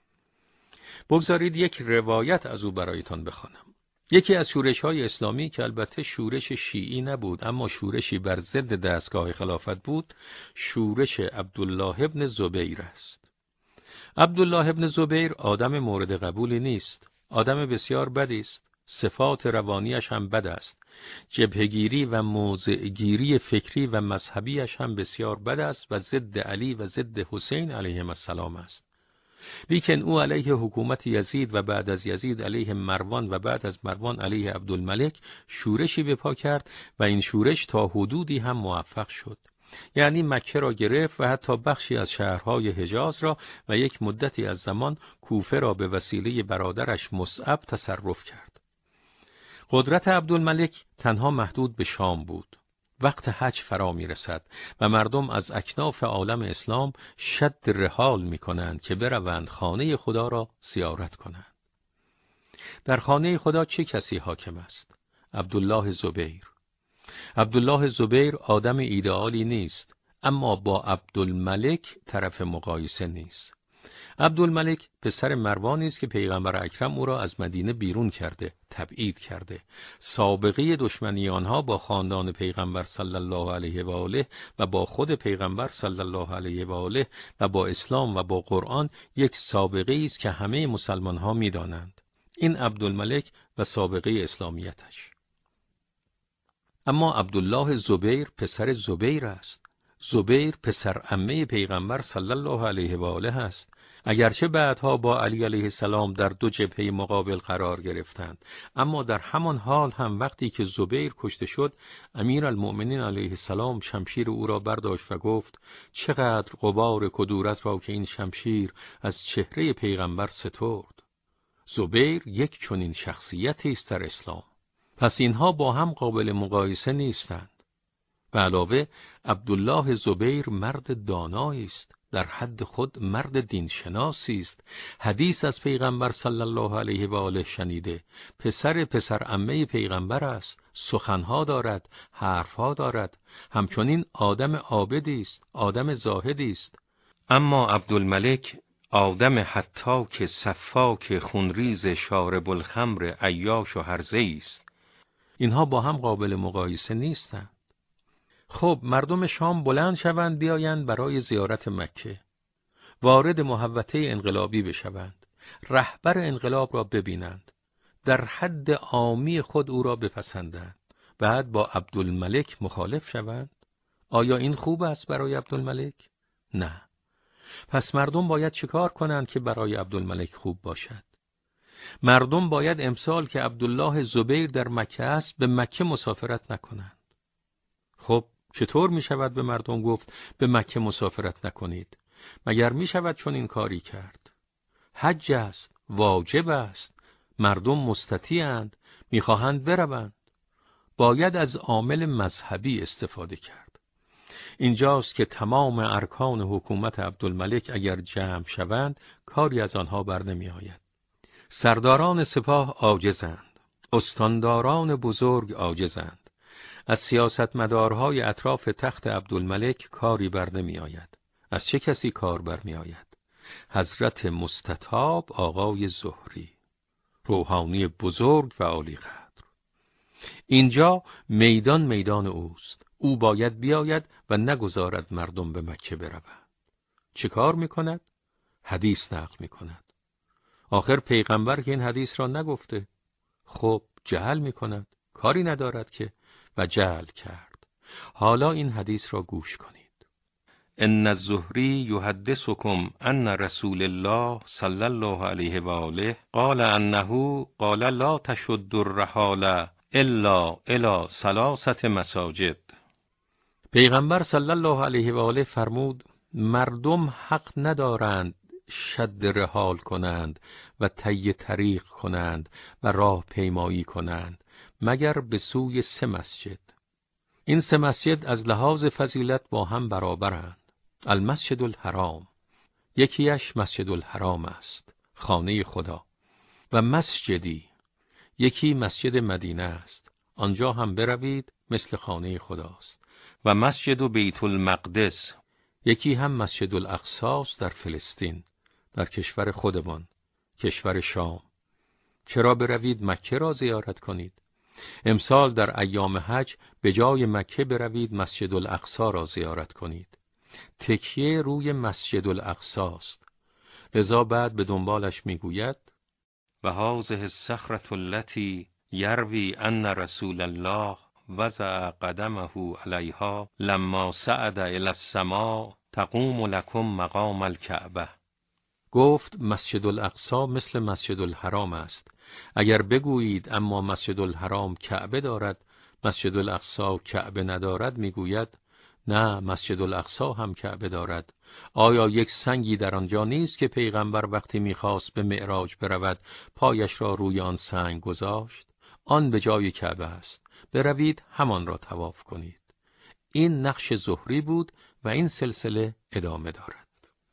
Speaker 2: بگذارید یک روایت از او برایتان بخوانم. یکی از شورش‌های اسلامی که البته شورش شیعی نبود، اما شورشی بر ضد دستگاه خلافت بود، شورش عبدالله ابن زبیر است. عبدالله ابن زبیر آدم مورد قبولی نیست، آدم بسیار بدی است، صفات روانیش هم بد است، جبهگیری و موضعگیری فکری و مذهبیش هم بسیار بد است و ضد علی و ضد حسین علیهم السلام است. لیکن او علیه حکومت یزید و بعد از یزید علیه مروان و بعد از مروان علیه عبدالملک شورشی به پا کرد و این شورش تا حدودی هم موفق شد. یعنی مکه را گرفت و حتی بخشی از شهرهای حجاز را و یک مدتی از زمان کوفه را به وسیله برادرش مصعب تصرف کرد. قدرت عبدالملک تنها محدود به شام بود. وقت حج فرا می رسد و مردم از اکناف عالم اسلام شد رحال می کنند که بروند خانه خدا را زیارت کنند. در خانه خدا چه کسی حاکم است؟ عبدالله زبیر. عبدالله زبیر آدم ایدئالی نیست، اما با عبدالملک طرف مقایسه نیست. عبدالملک پسر مروانی است که پیغمبر اکرم او را از مدینه بیرون کرده، تبعید کرده. سابقه دشمنی آنها با خاندان پیغمبر صلی الله علیه و آله و با خود پیغمبر صلی الله علیه و آله و با اسلام و با قرآن یک سابقه است که همه مسلمان ها می دانند. این عبدالملک و سابقه اسلامیتش. اما عبدالله زبیر پسر زبیر است. زبیر پسر عمه پیغمبر صلی الله علیه و آله است. اگرچه بعدها با علی علیه السلام در دو جبهه مقابل قرار گرفتند، اما در همان حال هم وقتی که زبیر کشته شد، امیرالمؤمنین علیه السلام شمشیر او را برداشت و گفت چقدر غبار کدورت را که این شمشیر از چهره پیغمبر سترد. زبیر یک چنین شخصیتی است در اسلام. پس اینها با هم قابل مقایسه نیستند. و علاوه عبدالله زبیر مرد دانایی است، در حد خود مرد دینشناسی است. حدیث از پیغمبر صلی الله علیه و آله شنیده، پسر پسر عمه پیغمبر است، سخنها دارد، حرفها دارد، همچنین آدم عابدی است، آدم زاهدی است.
Speaker 1: اما عبدالملک آدم حتاک سفاک خونریز شارب الخمر عیاش و هرزه است.
Speaker 2: اینها با هم قابل مقایسه نیستند. خب مردم شام بلند شوند بیایند برای زیارت مکه، وارد محوطه انقلابی بشوند، رهبر انقلاب را ببینند، در حد عامی خود او را بپسندند، بعد با عبدالملک مخالف شوند. آیا این خوب است برای عبدالملک؟ نه. پس مردم باید چیکار کنند که برای عبدالملک خوب باشد؟ مردم باید امسال که عبدالله زبیر در مکه است به مکه مسافرت نکنند. خب چطور می شود به مردم گفت به مکه مسافرت نکنید؟ مگر می شود چون این کاری کرد؟ حج است، واجب است، مردم مستطیعند، می خواهند بروند. باید از عامل مذهبی استفاده کرد. اینجاست که تمام ارکان حکومت عبدالملک اگر جمع شوند کاری از آنها بر نمی آید. سرداران سپاه عاجزند، استانداران بزرگ عاجزند. از سیاستمدارهای اطراف تخت عبدالملک کاری بر نمی آید. از چه کسی کار بر می آید؟ حضرت مستطاب آقای زهری، روحانی بزرگ و عالی قدر. اینجا میدان میدان اوست. او باید بیاید و نگذارد مردم به مکه بروند. چه کار می کند؟ حدیث نقل می کند. آخر پیغمبر که این حدیث را نگفته؟ خب جهل می کند، کاری ندارد که، و جهل کرد. حالا این حدیث را گوش کنید.
Speaker 1: ان الزهری یحدثکم ان رسول الله صلی الله علیه و آله قال انه قال لا تشد الرحال الا الی ثلاثه مساجد.
Speaker 2: پیغمبر صلی الله علیه و آله فرمود مردم حق ندارند شد رحال کنند و طی طریق کنند و راه پیمایی کنند مگر به سوی سه مسجد. این سه مسجد از لحاظ فضیلت با هم برابرند. المسجد الحرام، یکیش مسجد الحرام است، خانه خدا، و مسجدی، یکی مسجد مدینه است، آنجا هم بروید مثل خانه خداست،
Speaker 1: و مسجد بیت المقدس،
Speaker 2: یکی هم مسجد الاقصی است در فلسطین، در کشور خودمان، کشور شام. چرا بروید مکه را زیارت کنید؟ امسال در ایام حج به جای مکه بروید مسجد الاقصی را زیارت کنید. تکیه روی مسجد الاقصی است. لذا بعد به دنبالش میگوید
Speaker 1: و هذه الصخرة التي یروی ان رسول الله وضع قدمه علیها لما صعد الی السماء تقوم لكم مقام الکعبه.
Speaker 2: گفت مسجد الاقصی مثل مسجد الحرام است. اگر بگویید اما مسجد الحرام کعبه دارد، مسجد الاقصی کعبه ندارد، میگوید نه، مسجد الاقصی هم کعبه دارد. آیا یک سنگی در آنجا نیست که پیغمبر وقتی میخواست به معراج برود پایش را روی آن سنگ گذاشت؟ آن به جای کعبه است. بروید همان را طواف کنید. این نقش زهری بود و این سلسله ادامه دارد.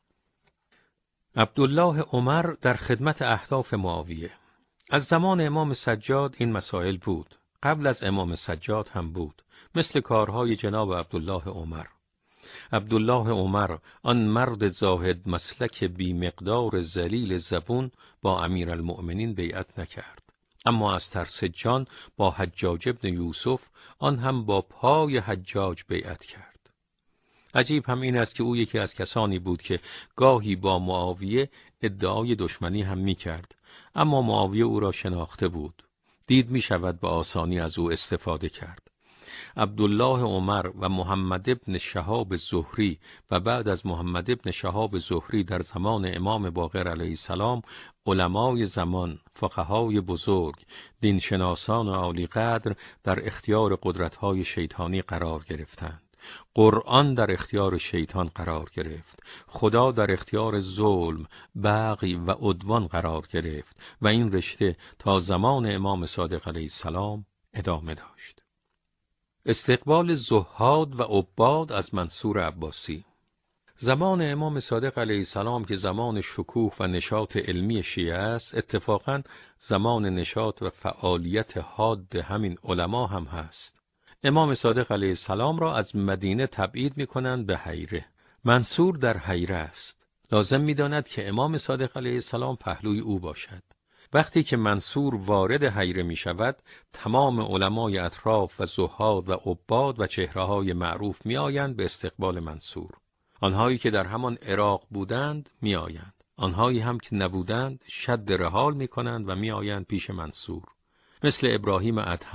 Speaker 2: عبدالله عمر در خدمت اهداف معاویه. از زمان امام سجاد این مسائل بود، قبل از امام سجاد هم بود، مثل کارهای جناب عبدالله عمر. عبدالله عمر، آن مرد زاهد مسلک بی مقدار ذلیل زبون، با امیرالمؤمنین بیعت نکرد، اما از ترس جان با حجاج ابن یوسف، آن هم با پای حجاج بیعت کرد. عجیب هم این است که او یکی از کسانی بود که گاهی با معاویه ادعای دشمنی هم می کرد، اما معاویه او را شناخته بود، دید می شود به آسانی از او استفاده کرد. عبدالله عمر و محمد ابن شهاب زهری و بعد از محمد ابن شهاب زهری در زمان امام باقر علیه السلام، علمای زمان، فقهای بزرگ، دینشناسان عالی قدر در اختیار قدرت‌های شیطانی قرار گرفتند. قرآن در اختیار شیطان قرار گرفت، خدا در اختیار ظلم، بغی و عدوان قرار گرفت و این رشته تا زمان امام صادق علیه السلام ادامه داشت. استقبال زهاد و عباد از منصور عباسی. زمان امام صادق علیه السلام که زمان شکوه و نشاط علمی شیعه است، اتفاقاً زمان نشاط و فعالیت حاد همین علما هم هست. امام صادق علیه السلام را از مدینه تبعید می کنند به حیره. منصور در حیره است. لازم می داند که امام صادق علیه السلام پهلوی او باشد. وقتی که منصور وارد حیره می شود، تمام علمای اطراف و زهاد و عباد و چهره‌های معروف می آیند به استقبال منصور. آنهایی که در همان عراق بودند می آیند. آنهایی هم که نبودند شد رحال می کنند و می آیند پیش منصور. مثل ابراهیم ادهم،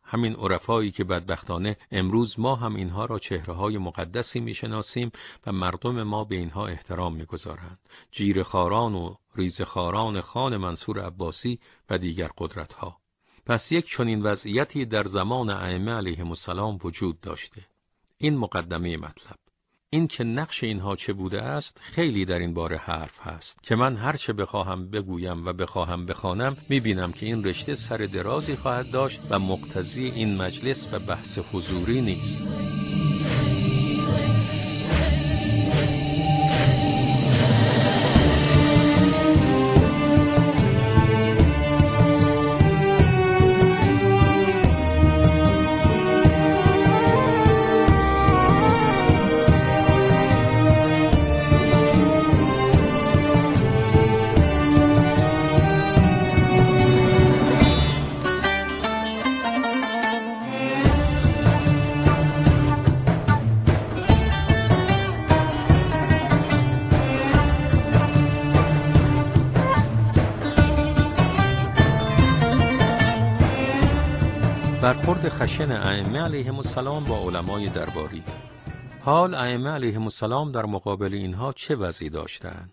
Speaker 2: همین عرفایی که بدبختانه امروز ما هم اینها را چهره‌های مقدسی می‌شناسیم و مردم ما به اینها احترام می‌گذارند. جیرخواران و ریزخواران خان منصور عباسی و دیگر قدرت‌ها. پس یک چنین وضعیتی در زمان ائمه علیهم السلام وجود داشته. این مقدمه مطلب. این که نقش اینها چه بوده است خیلی در این باره حرف هست که من هر چه بخواهم بگویم و بخواهم بخوانم میبینم که این رشته سر درازی خواهد داشت و مقتضی این مجلس و بحث حضوری نیست. برخورد خشن ائمه علیهم السلام با علمای درباری. حال ائمه علیهم السلام در مقابل اینها چه وضعی داشتند؟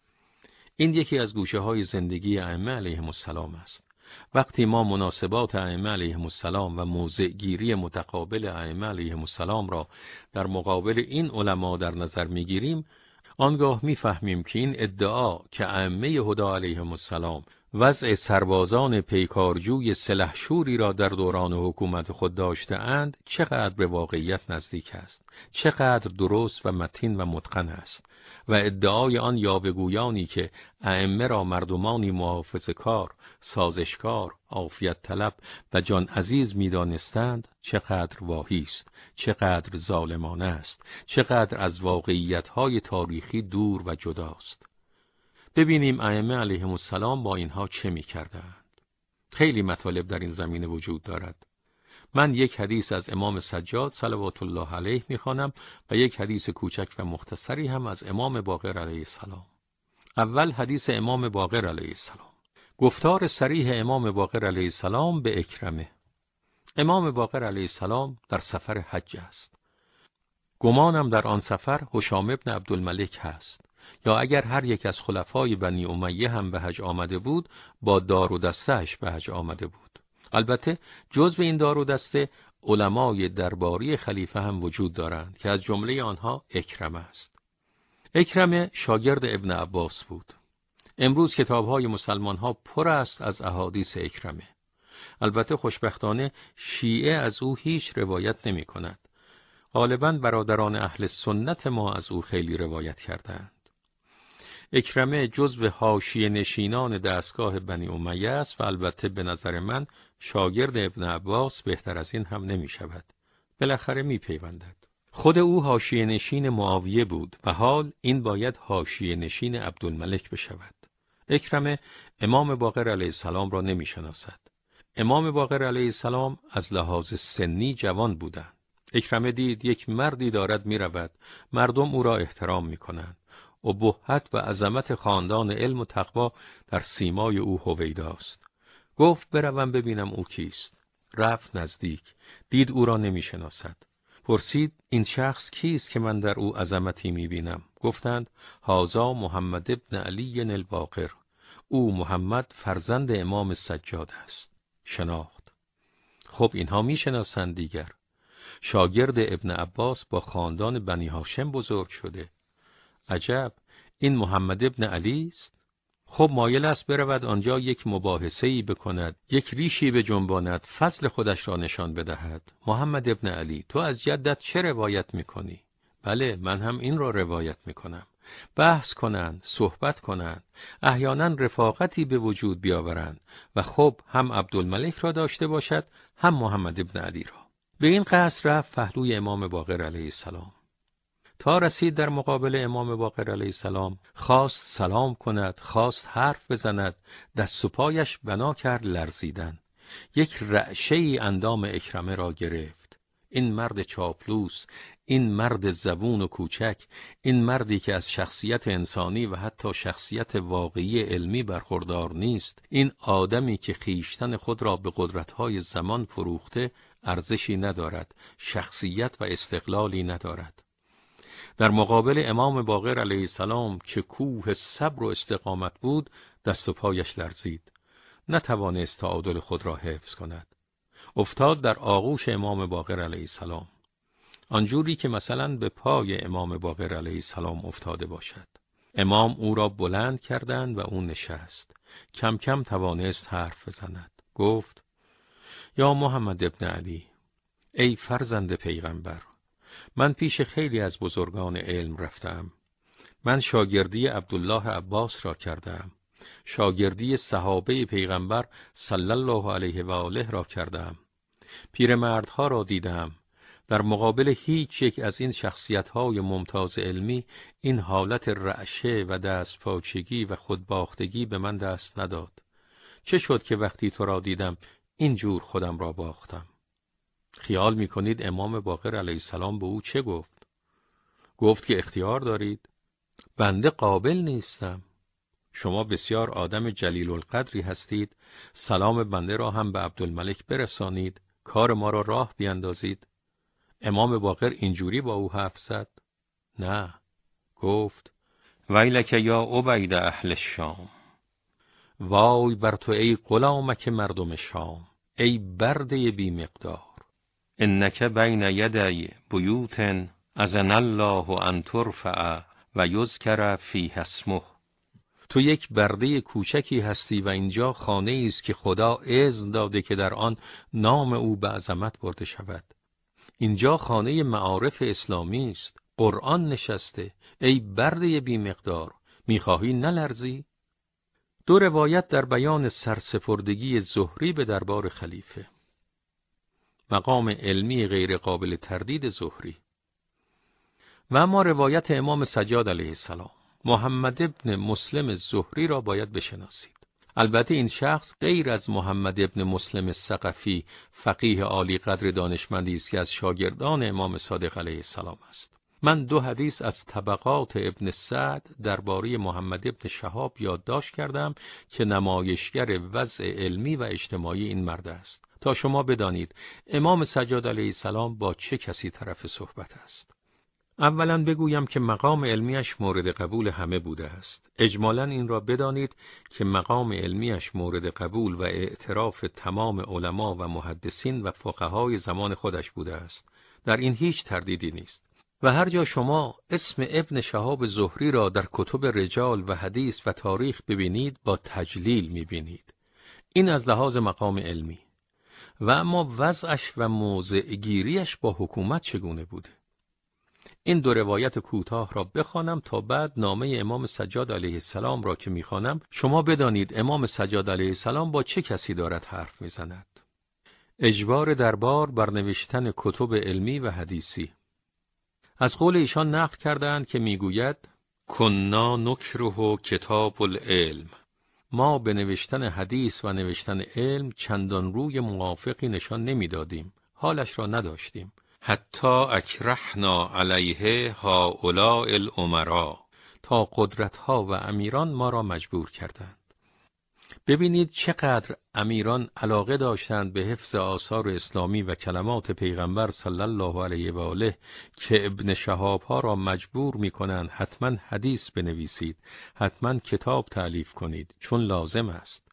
Speaker 2: این یکی از گوشه‌های زندگی ائمه علیهم السلام است. وقتی ما مناسبات ائمه علیهم السلام و موضع گیری متقابل ائمه علیهم السلام را در مقابل این علما در نظر می‌گیریم، آنگاه می‌فهمیم که این ادعا که ائمه هدا علیهم السلام وضع سربازان پیکارجوی سلحشوری را در دوران حکومت خود داشته اند چقدر به واقعیت نزدیک است، چقدر درست و متین و متقن است و ادعای آن یاوه‌گویانی که ائمه را مردمانی محافظه‌کار، سازشکار، عافیت طلب و جان عزیز می‌دانستند چقدر واهی است، چقدر ظالمانه است، چقدر از واقعیت‌های تاریخی دور و جداست. ببینیم ائمه علیهم السلام با اینها چه می‌کردند. خیلی مطالب در این زمینه وجود دارد. من یک حدیث از امام سجاد صلوات الله علیه می‌خوانم و یک حدیث کوچک و مختصری هم از امام باقر علیه السلام. اول حدیث امام باقر علیه السلام. گفتار صریح امام باقر علیه السلام به اکرمه. امام باقر علیه السلام در سفر حج است. گمانم در آن سفر هشام ابن عبدالملک هست، یا اگر هر یک از خلفای بنی امیه هم به حج آمده بود با دار و دستهش به حج آمده بود. البته جزو این دار و دسته علمای درباری خلیفه هم وجود دارند که از جمله آنها اکرمه است. اکرمه شاگرد ابن عباس بود. امروز کتاب‌های مسلمان‌ها پر است از احادیث اکرمه. البته خوشبختانه شیعه از او هیچ روایت نمی‌کند. غالباً برادران اهل سنت ما از او خیلی روایت کردند. اکرمه جزو حاشیه نشینان دستگاه بنی امیه است و البته به نظر من شاگرد ابن عباس بهتر از این هم نمی شود. بالاخره می پیوندد. خود او حاشیه نشین معاویه بود و حال این باید حاشیه نشین عبدالملک بشود. اکرمه امام باقر علیه السلام را نمی شناسد. امام باقر علیه السلام از لحاظ سنی جوان بودند. اکرمه دید یک مردی دارد می رود. مردم او را احترام می کنند. ابهت و عظمت خاندان علم و تقوا در سیمای او هویداست. گفت بروم ببینم او کیست. رفت نزدیک، دید او را نمی شناسد. پرسید این شخص کیست که من در او عظمتی می بینم؟ گفتند هازا محمد ابن علی الباقر. او محمد فرزند امام سجاد است. شناخت. خب اینها می شناسند دیگر. شاگرد ابن عباس با خاندان بنی هاشم بزرگ شده. عجب، این محمد ابن علی است؟ خب مایل است برود آنجا یک مباحثه‌ای بکند، یک ریشی بجنباند، فضل خودش را نشان بدهد. محمد ابن علی، تو از جدت چه روایت میکنی؟ بله، من هم این را روایت میکنم. بحث کنند، صحبت کنند، احیانا رفاقتی به وجود بیاورند و خب هم عبدالملک را داشته باشد هم محمد ابن علی را. به این قصد رفت پهلوی امام باقر علیه السلام. تا رسید در مقابل امام باقر علیه السلام، خواست سلام کند، خواست حرف بزند، دست و پایش بنا کرد لرزیدن. یک رعشه‌ای اندام اکرمه را گرفت. این مرد چاپلوس، این مرد زبون و کوچک، این مردی که از شخصیت انسانی و حتی شخصیت واقعی علمی برخوردار نیست، این آدمی که خیشتن خود را به قدرت‌های زمان فروخته، ارزشی ندارد، شخصیت و استقلالی ندارد. در مقابل امام باقر علیه السلام که کوه صبر و استقامت بود، دست و پایش لرزید. نتوانست تعادل خود را حفظ کند. افتاد در آغوش امام باقر علیه السلام، آنجوری که مثلا به پای امام باقر علیه السلام افتاده باشد. امام او را بلند کردند و او نشست. کم کم توانست حرف بزند. گفت: یا محمد ابن علی، ای فرزند پیغمبر، من پیش خیلی از بزرگان علم رفتم. من شاگردی عبدالله عباس را کردم. شاگردی صحابه پیغمبر صلی الله علیه و آله را کردم. پیرمردها را دیدم. در مقابل هیچ یک از این شخصیت‌های ممتاز علمی این حالت رعشه و دست پاچگی و خودباختگی به من دست نداد. چه شد که وقتی تو را دیدم اینجور خودم را باختم؟ خیال می‌کنید امام باقر علیه السلام به او چه گفت؟ گفت که اختیار دارید. بنده قابل نیستم. شما بسیار آدم جلیل القدری هستید. سلام بنده را هم به عبدالملک برسانید. کار ما را راه بیندازید. امام باقر اینجوری با او حرف زد؟ نه. گفت:
Speaker 1: ویلک یا عبید اهل الشام،
Speaker 2: وای بر تو ای غلامک مردم شام، ای برده بی مقدار.
Speaker 1: انک بین یدی بیوت اذن الله ان ترفع و یذکر فیها اسمه.
Speaker 2: تو یک برده کوچکی هستی و اینجا خانه است که خدا اذن داده که در آن نام او به عظمت برده شود. اینجا خانه معارف اسلامی است. قرآن نشسته. ای برده بی مقدار، میخواهی نلرزی؟ دو روایت در بیان سرسپردگی زهری به دربار خلیفه. مقام علمی غیر قابل تردید زهری. و اما روایت امام سجاد علیه السلام. محمد ابن مسلم زهری را باید بشناسید. البته این شخص غیر از محمد ابن مسلم ثقفی، فقیه عالی قدر دانشمندی است که از شاگردان امام صادق علیه السلام است. من دو حدیث از طبقات ابن سعد درباره محمد ابن شهاب یادداشت کردم که نمایشگر وضع علمی و اجتماعی این مرد است، تا شما بدانید امام سجاد علیه السلام با چه کسی طرف صحبت است. اولا بگویم که مقام علمیش مورد قبول همه بوده است. اجمالاً این را بدانید که مقام علمیش مورد قبول و اعتراف تمام علما و محدثین و فقهای زمان خودش بوده است. در این هیچ تردیدی نیست. و هر جا شما اسم ابن شهاب زهری را در کتب رجال و حدیث و تاریخ ببینید، با تجلیل می‌بینید. این از لحاظ مقام علمی. و اما وضعش و موضع گیریش با حکومت چگونه بوده؟ این دو روایت کوتاه را بخوانم تا بعد نامه امام سجاد علیه السلام را که میخوانم شما بدانید امام سجاد علیه السلام با چه کسی دارد حرف میزند. اجبار دربار بر نوشتن کتب علمی و حدیثی. از قول ایشان نقل کردند که میگوید: کنا نکره کتاب العلم. ما به نوشتن حدیث و نوشتن علم چندان روی موافقی نشان نمیدادیم، حالش را نداشتیم. حتی اکرهنا علیه هؤلاء الامراء، تا قدرت‌ها و امیران ما را مجبور کردند. ببینید چقدر امیران علاقه داشتند به حفظ آثار اسلامی و کلمات پیغمبر صلی الله علیه و آله که ابن شهاب ها را مجبور می کنند حتما حدیث بنویسید، حتما کتاب تألیف کنید، چون لازم است.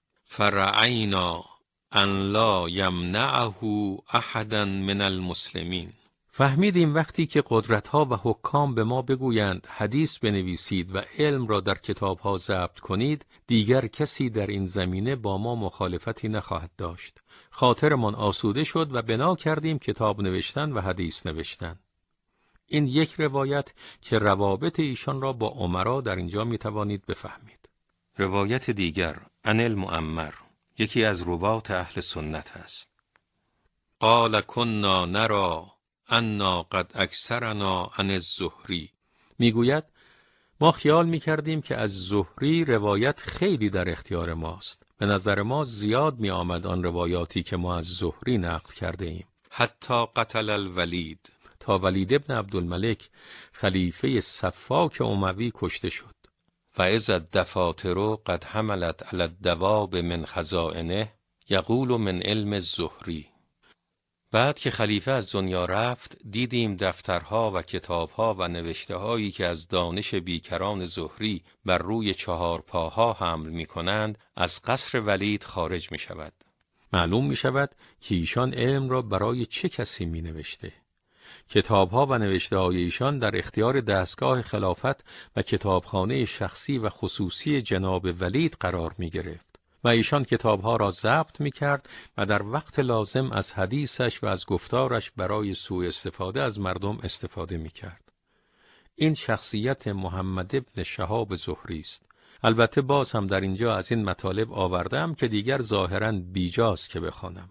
Speaker 1: فرعینا ان لا یمنعه احدا من المسلمین.
Speaker 2: فهمیدیم وقتی که قدرت‌ها و حکام به ما بگویند حدیث بنویسید و علم را در کتاب‌ها ضبط کنید، دیگر کسی در این زمینه با ما مخالفتی نخواهد داشت. خاطرمان آسوده شد و بنا کردیم کتاب نوشتن و حدیث نوشتن. این یک روایت که روابط ایشان را با امرا در اینجا می‌توانید بفهمید.
Speaker 1: روایت دیگر عن المعمر، یکی از روات اهل سنت است. قال كنا نرى انا قد اکثرنا عن الزهری.
Speaker 2: میگوید ما خیال میکردیم که از زهری روایت خیلی در اختیار ماست. به نظر ما زیاد می آمد آن روایاتی که ما از زهری نقل کرده ایم.
Speaker 1: حتی قتل الولید،
Speaker 2: تا ولید ابن عبدالملک خلیفه سفاک اموی کشته شد.
Speaker 1: فاذا الدفاتر قد حملت علی الدواب من خزائنه یقول من علم الزهری. بعد که خلیفه از دنیا رفت دیدیم دفترها و کتابها و نوشته‌هایی که از دانش بیکران زهری بر روی چهار پاها حمل می کنند از قصر ولید خارج می شود.
Speaker 2: معلوم می شود که ایشان علم را برای چه کسی می نوشته. کتابها و نوشته‌های ایشان در اختیار دستگاه خلافت و کتابخانه شخصی و خصوصی جناب ولید قرار می گرفت و ایشان کتابها را ضبط می کرد و در وقت لازم از حدیثش و از گفتارش برای سوء استفاده از مردم استفاده می کرد. این شخصیت محمد ابن شهاب زهری است. البته باز هم در اینجا از این مطالب آوردم که دیگر ظاهراً بیجاست که بخوانم.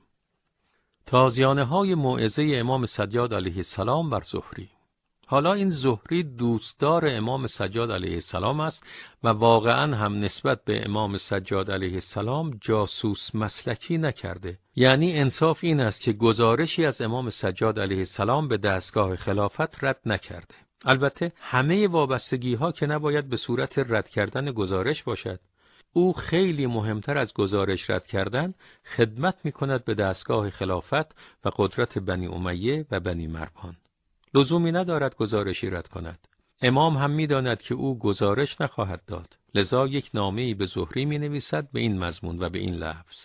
Speaker 2: تازیانه های موعظه امام سجاد علیه السلام بر زهری. حالا این زهری دوستدار امام سجاد علیه السلام است و واقعا هم نسبت به امام سجاد علیه السلام جاسوس مسلکی نکرده. یعنی انصاف این است که گزارشی از امام سجاد علیه السلام به دستگاه خلافت رد نکرده. البته همه وابستگی ها که نباید به صورت رد کردن گزارش باشد. او خیلی مهمتر از گزارش رد کردن خدمت می کند به دستگاه خلافت و قدرت بنی امیه و بنی مروان. لزومی ندارد گزارشی رد کند. امام هم می داند که او گزارش نخواهد داد. لذا یک نامه‌ای به زهری می نویسد به این مضمون و به این لفظ: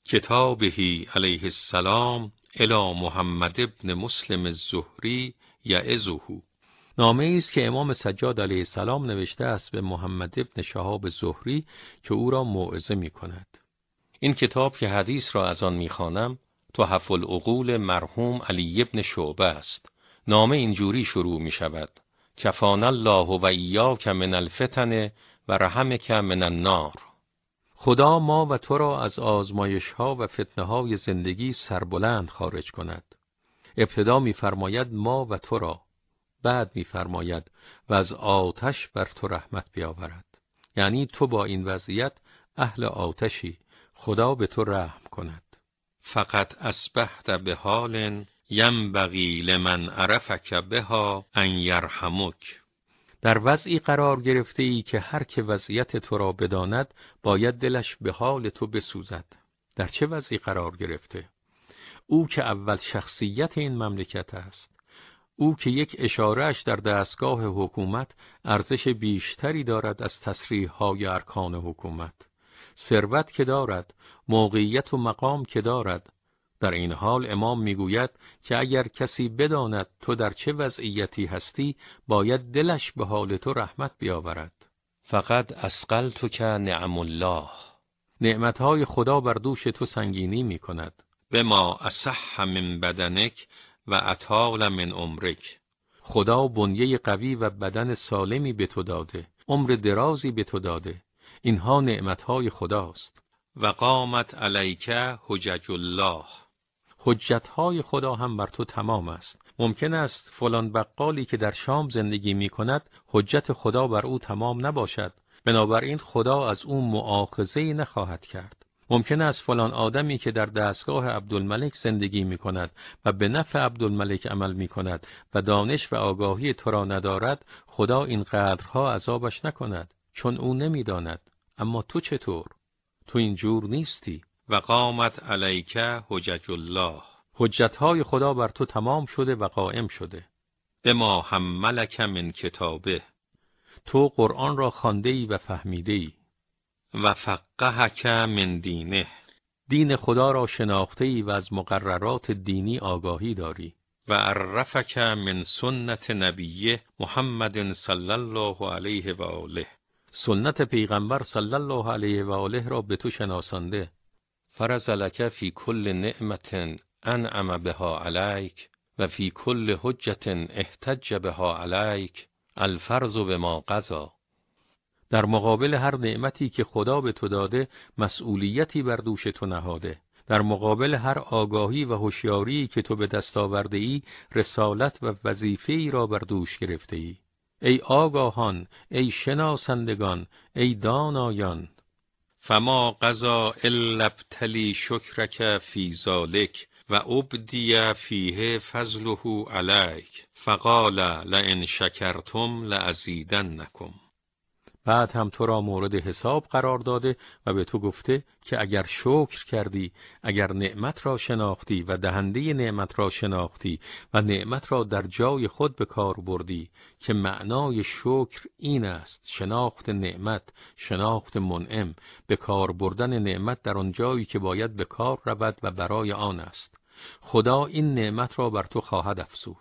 Speaker 1: کتابهی علیه السلام الی محمد ابن مسلم الزهری یعظه.
Speaker 2: نامه است که امام سجاد علیه السلام نوشته است به محمد ابن شهاب زهری که او را موعظه می کند.
Speaker 1: این کتاب که حدیث را از آن می خوانم تحف العقول مرحوم علی ابن شعبه است. نامه اینجوری شروع می شود: کفانا الله و ایاک من الفتن و رحمک من النار.
Speaker 2: خدا ما و تو را از آزمایش ها و فتنه های زندگی سربلند خارج کند. ابتدا می فرماید ما و تو را، بعد می فرماید و از آتش بر تو رحمت بیاورد. یعنی تو با این وضعیت اهل آتشی، خدا به تو رحم کند.
Speaker 1: فقط اصبحت به حال ینبغی لمن عرفک بها ان یرحمک.
Speaker 2: در وضعی قرار گرفته ای که هر که وضعیت تو را بداند باید دلش به حال تو بسوزد. در چه وضعی قرار گرفته؟ او که اول شخصیت این مملکت است. او که یک اشارهش در دستگاه حکومت ارزش بیشتری دارد از تصریح‌های ارکان حکومت. ثروت که دارد، موقعیت و مقام که دارد. در این حال امام میگوید که اگر کسی بداند تو در چه وضعیتی هستی باید دلش به حال تو رحمت بیاورد.
Speaker 1: فقط اثقلتک نعم الله.
Speaker 2: نعمتهای خدا بر دوش تو سنگینی می کند.
Speaker 1: بما اصح من بدنک و اطال من عمرک.
Speaker 2: خدا بنیه قوی و بدن سالمی به تو داده، عمر درازی به تو داده. اینها نعمتهای خداست.
Speaker 1: و قامت علیک حجج الله.
Speaker 2: حجتهای خدا هم بر تو تمام است. ممکن است فلان بقالی که در شام زندگی می کند حجت خدا بر او تمام نباشد، بنابراین خدا از او مؤاخذه‌ای نخواهد کرد. ممکن است فلان آدمی که در دستگاه عبدالملک زندگی می کند و به نفع عبدالملک عمل می کند و دانش و آگاهی تو را ندارد، خدا این قدرها عذابش نکند، چون او نمی داند. اما تو چطور؟ تو اینجور نیستی.
Speaker 1: و قامت علیک حجج الله.
Speaker 2: حجتهای خدا بر تو تمام شده و قائم شده.
Speaker 1: بما حملک من کتابه.
Speaker 2: تو قرآن را خوانده ای و فهمیده ای.
Speaker 1: و فقهک من دینه.
Speaker 2: دین خدا را شناخته ای و از مقررات دینی آگاهی داری.
Speaker 1: و عرفک من سنت نبیه محمد صلی الله علیه و آله.
Speaker 2: سنت پیغمبر صلی الله علیه و آله را به تو شناسانده.
Speaker 1: فرض لک فی کل نعمت انعم بها علیک و فی کل حجت احتج بها علیک الفرض بما قضا.
Speaker 2: در مقابل هر نعمتی که خدا به تو داده مسئولیتی بر دوش تو نهاده. در مقابل هر آگاهی و هوشیاری که تو به دست آورده ای رسالت و وظیفه‌ای را بر دوش گرفته ای. ای آگاهان، ای شناسندگان، ای دانایان.
Speaker 1: فما قضا الا ابتلی شکرک فی ذلک و ابدی فیه فضله علیک فقال لئن شکرتم لازیدنکم.
Speaker 2: بعد هم تو را مورد حساب قرار داده و به تو گفته که اگر شکر کردی، اگر نعمت را شناختی و دهنده نعمت را شناختی و نعمت را در جای خود به کار بردی، که معنای شکر این است: شناخت نعمت، شناخت منعم، به کار بردن نعمت در آن جایی که باید به کار رود و برای آن است. خدا این نعمت را بر تو خواهد افزود.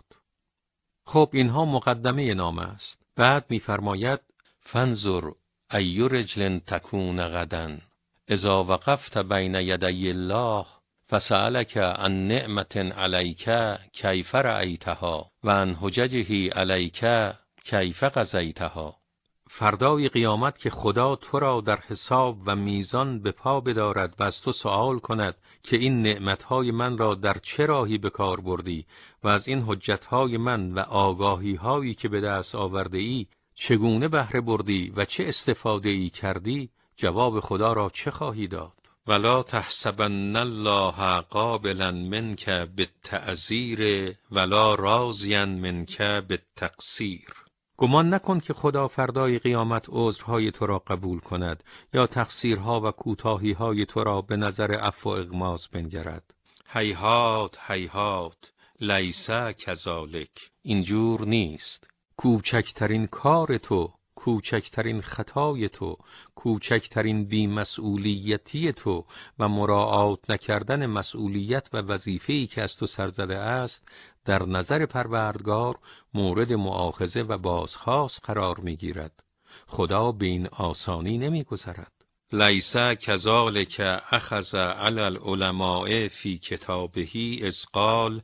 Speaker 2: خب اینها مقدمه نامه است. بعد می‌فرماید:
Speaker 1: فانظر ای رجل تکون غدا اذا وقفت بین یدی الله فسألک عن نعمة علیک کیف رأیتها و عن حججه علیک کیف قضیتها.
Speaker 2: فردای قیامت که خدا تو را در حساب و میزان به پا بدارد و از تو سؤال کند که این نعمتهای من را در چه راهی به کار بردی و از این حجتهای من و آگاهی‌هایی که به دست آورده ای چگونه بهره بردی و چه استفاده ای کردی، جواب خدا را چه خواهی داد؟
Speaker 1: ولا تحسبن الله قابلا منک بالتعذیر ولا راضیا منک بالتقصیر.
Speaker 2: گمان نکن که خدا فردای قیامت عذرهای تو را قبول کند یا تقصیرها و کوتاهی‌های تو را به نظر عفو و اغماض بنگرد.
Speaker 1: هیهات هیهات لیس کذالک. اینجور نیست.
Speaker 2: کوچکترین کار تو، کوچکترین خطای تو، کوچکترین بی‌مسئولیتی تو و مراعات نکردن مسئولیت و وظیفه‌ای که از تو سر زده است، در نظر پروردگار مورد مؤاخذه و بازخواست قرار می‌گیرد. خدا به این آسانی نمی‌گذرد.
Speaker 1: لیس کذالک اخذ علی العلماء فی کتابه اذ قال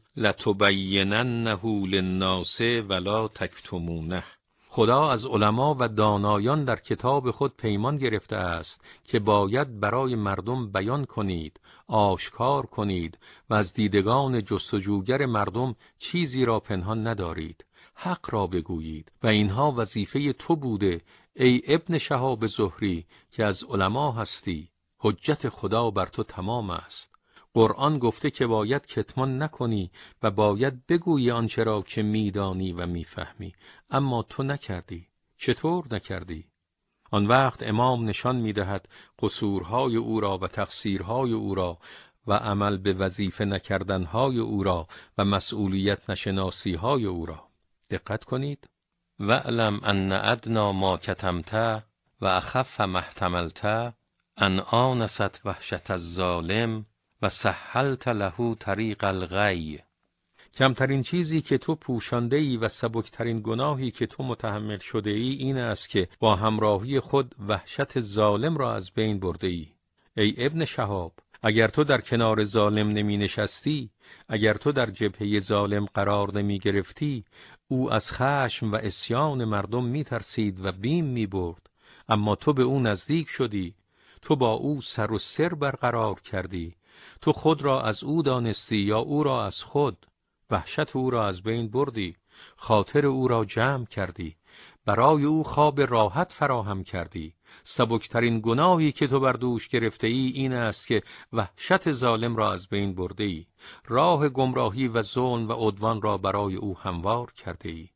Speaker 1: لتبیننه للناس ولا تکتمونه.
Speaker 2: خدا از علما و دانایان در کتاب خود پیمان گرفته است که باید برای مردم بیان کنید، آشکار کنید و از دیدگان جستجوگر مردم چیزی را پنهان ندارید. حق را بگویید و اینها وظیفه تو بوده ای ابن شهاب زهری که از علما هستی. حجت خدا بر تو تمام است. قرآن گفته که باید کتمان نکنی و باید بگویی آنچه را که میدانی و میفهمی، اما تو نکردی. چطور نکردی؟ آن وقت امام نشان میدهد قصورهای او را و تقصیرهای او را و عمل به وظیفه نکردنهای او را و مسئولیت نشناسیهای او را. دقت کنید.
Speaker 1: وَاعْلَمْ أَنَّ أَدْنَى مَا كَتَمْتَ وَأَخَفَّ مَا احْتَمَلْتَ أَنْ آنَسَتْ وَحْشَةَ الظَّالِمِ وَسَهَّلْتَ لَهُ طَرِیقَ الْغَیّ.
Speaker 2: کمترین چیزی که تو پوشانده ای و سبکترین گناهی که تو متحمل شده ای این است که با همراهی خود وحشت ظالم را از بین برده ای. ای ابن شهاب، اگر تو در کنار ظالم نمی نشستی، اگر تو در جبهه ظالم قرار نمی گرفتی، او از خشم و عصیان مردم می ترسید و بیم می برد، اما تو به او نزدیک شدی، تو با او سر و سر برقرار کردی، تو خود را از او دانستی یا او را از خود، وحشت او را از بین بردی، خاطر او را جمع کردی، برای او خواب راحت فراهم کردی. سبکترین گناهی که تو بر دوش گرفته ای این است که وحشت ظالم را از بین برده ای، راه گمراهی و ظلم و عدوان را برای او هموار کرده ای.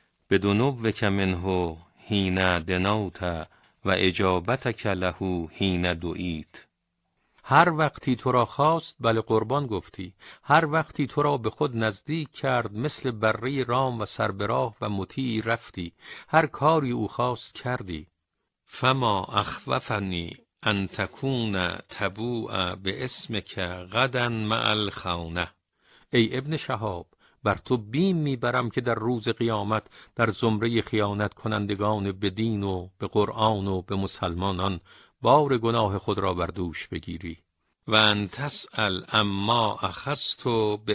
Speaker 1: بدنوک منه حین دنوت و اجابتک له حین دعیت.
Speaker 2: هر وقتی تو را خواست بله قربان گفتی، هر وقتی تو را به خود نزدیک کرد مثل بره رام و سربراه و مطیع رفتی، هر کاری او خواست کردی.
Speaker 1: فما اخوفنی ان تکون تبوء باسمک غدا مع الخونه.
Speaker 2: ای ابن شهاب، بر تو بیم میبرم که در روز قیامت در زمره خیانت کنندگان به دین و به قرآن و به مسلمانان بار گناه خود را بر دوش بگیری.
Speaker 1: و ان تسأل اما اخذت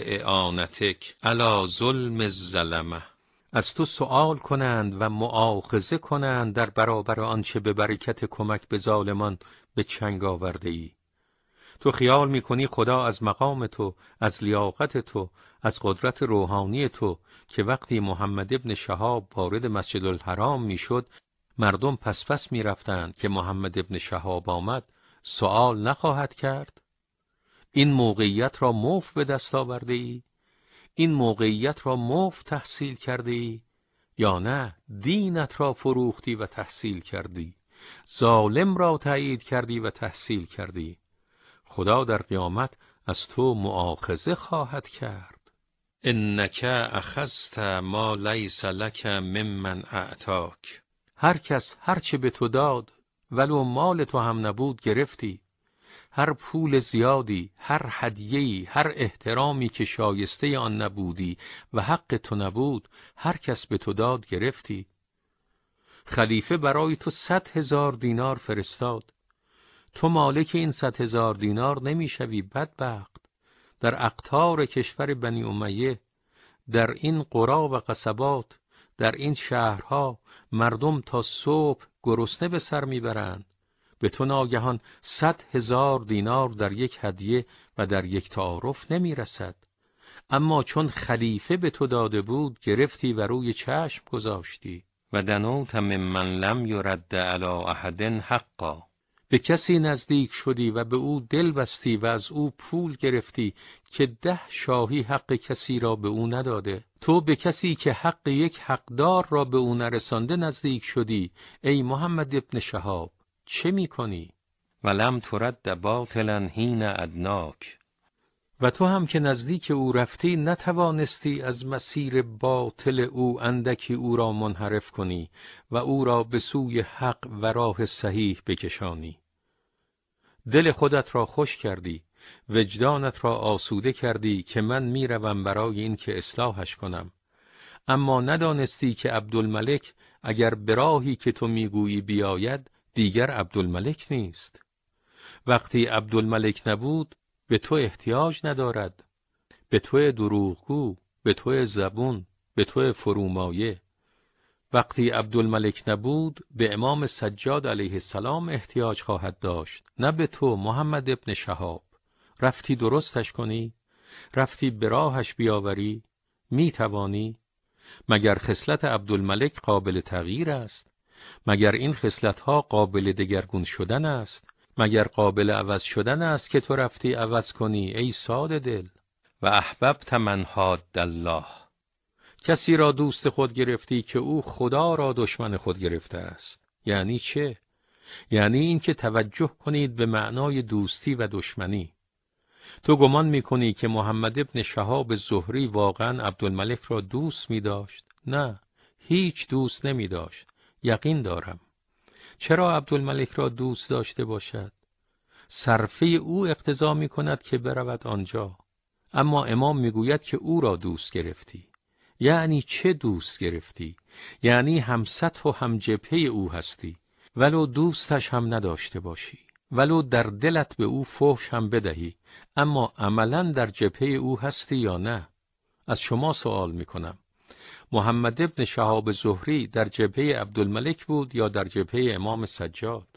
Speaker 1: باعانتک علی ظلم الظلمه.
Speaker 2: از تو سؤال کنند و مؤاخذه کنند در برابر آنچه به برکت کمک به ظالمان به چنگ آورده ای. تو خیال میکنی خدا از مقام تو، از لیاقت تو، از قدرت روحانی تو که وقتی محمد ابن شهاب وارد مسجد الحرام میشد مردم پس پس میرفتند که محمد ابن شهاب آمد، سؤال نخواهد کرد؟ این موقعیت را مفت به دست آورده ای؟ این موقعیت را مفت تحصیل کرده ای؟ یا نه دینت را فروختی و تحصیل کردی؟ ظالم را تایید کردی و تحصیل کردی؟ خدا در قیامت از تو مؤاخذه خواهد کرد.
Speaker 1: انک اخذت ما لیس لک ممن اعطاک.
Speaker 2: هر کس هر چه به تو داد ولو مال تو هم نبود گرفتی. هر پول زیادی، هر هدیه‌ای، هر احترامی که شایسته آن نبودی و حق تو نبود، هر کس به تو داد گرفتی. خلیفه برای تو صد هزار دینار فرستاد. تو مالک این صد هزار دینار نمیشوی بدبخت. در اقطار کشور بنی امیه، در این قرا و قصبات، در این شهرها مردم تا صبح گرسنه به سر میبرند. به تو ناگهان صد هزار دینار در یک هدیه و در یک تعارف نمیرسد. اما چون خلیفه به تو داده بود گرفتی و روی چشم گذاشتی.
Speaker 1: و دنوت ممن لم یرد علی احد حقا.
Speaker 2: به کسی نزدیک شدی و به او دل بستی و از او پول گرفتی که ده شاهی حق کسی را به او نداده. تو به کسی که حق یک حقدار را به او نرسانده نزدیک شدی. ای محمد ابن شهاب چه می کنی؟
Speaker 1: ولم ترد باطلا حین ادناک.
Speaker 2: و تو هم که نزدیک او رفتی نتوانستی از مسیر باطل او اندکی او را منحرف کنی و او را به سوی حق و راه صحیح بکشانی. دل خودت را خوش کردی، وجدانت را آسوده کردی که من میروم برای این که اصلاحش کنم. اما ندانستی که عبدالملک اگر به راهی که تو میگویی بیاید دیگر عبدالملک نیست. وقتی عبدالملک نبود به تو احتیاج ندارد. به تو دروغگو، به تو زبون، به تو فرومایه. وقتی عبدالملک نبود به امام سجاد علیه السلام احتیاج خواهد داشت، نه به تو محمد ابن شهاب. رفتی درستش کنی؟ رفتی به راهش بیاوری؟ می توانی؟ مگر خصلت عبدالملک قابل تغییر است؟ مگر این خصلت‌ها قابل دگرگون شدن است؟ مگر قابل عوض شدن است که تو رفتی عوض کنی ای ساده دل؟
Speaker 1: و احببت من حاد الله.
Speaker 2: کسی را دوست خود گرفتی که او خدا را دشمن خود گرفته است. یعنی چه؟ یعنی این که توجه کنید به معنای دوستی و دشمنی. تو گمان می‌کنی که محمد ابن شهاب زهری واقعا عبدالملک را دوست می‌داشت؟ نه، هیچ دوست نمی‌داشت. یقین دارم. چرا عبدالملک را دوست داشته باشد؟ صرفه او اقتضا می‌کند که برود آنجا. اما امام می‌گوید که او را دوست گرفتی. یعنی چه دوست گرفتی؟ یعنی هم سطح و هم جبهه او هستی، ولو دوستش هم نداشته باشی، ولو در دلت به او فحش هم بدهی، اما عملاً در جبهه او هستی یا نه؟ از شما سوال میکنم. محمد ابن شهاب زهری در جبهه عبدالملک بود یا در جبهه امام سجاد؟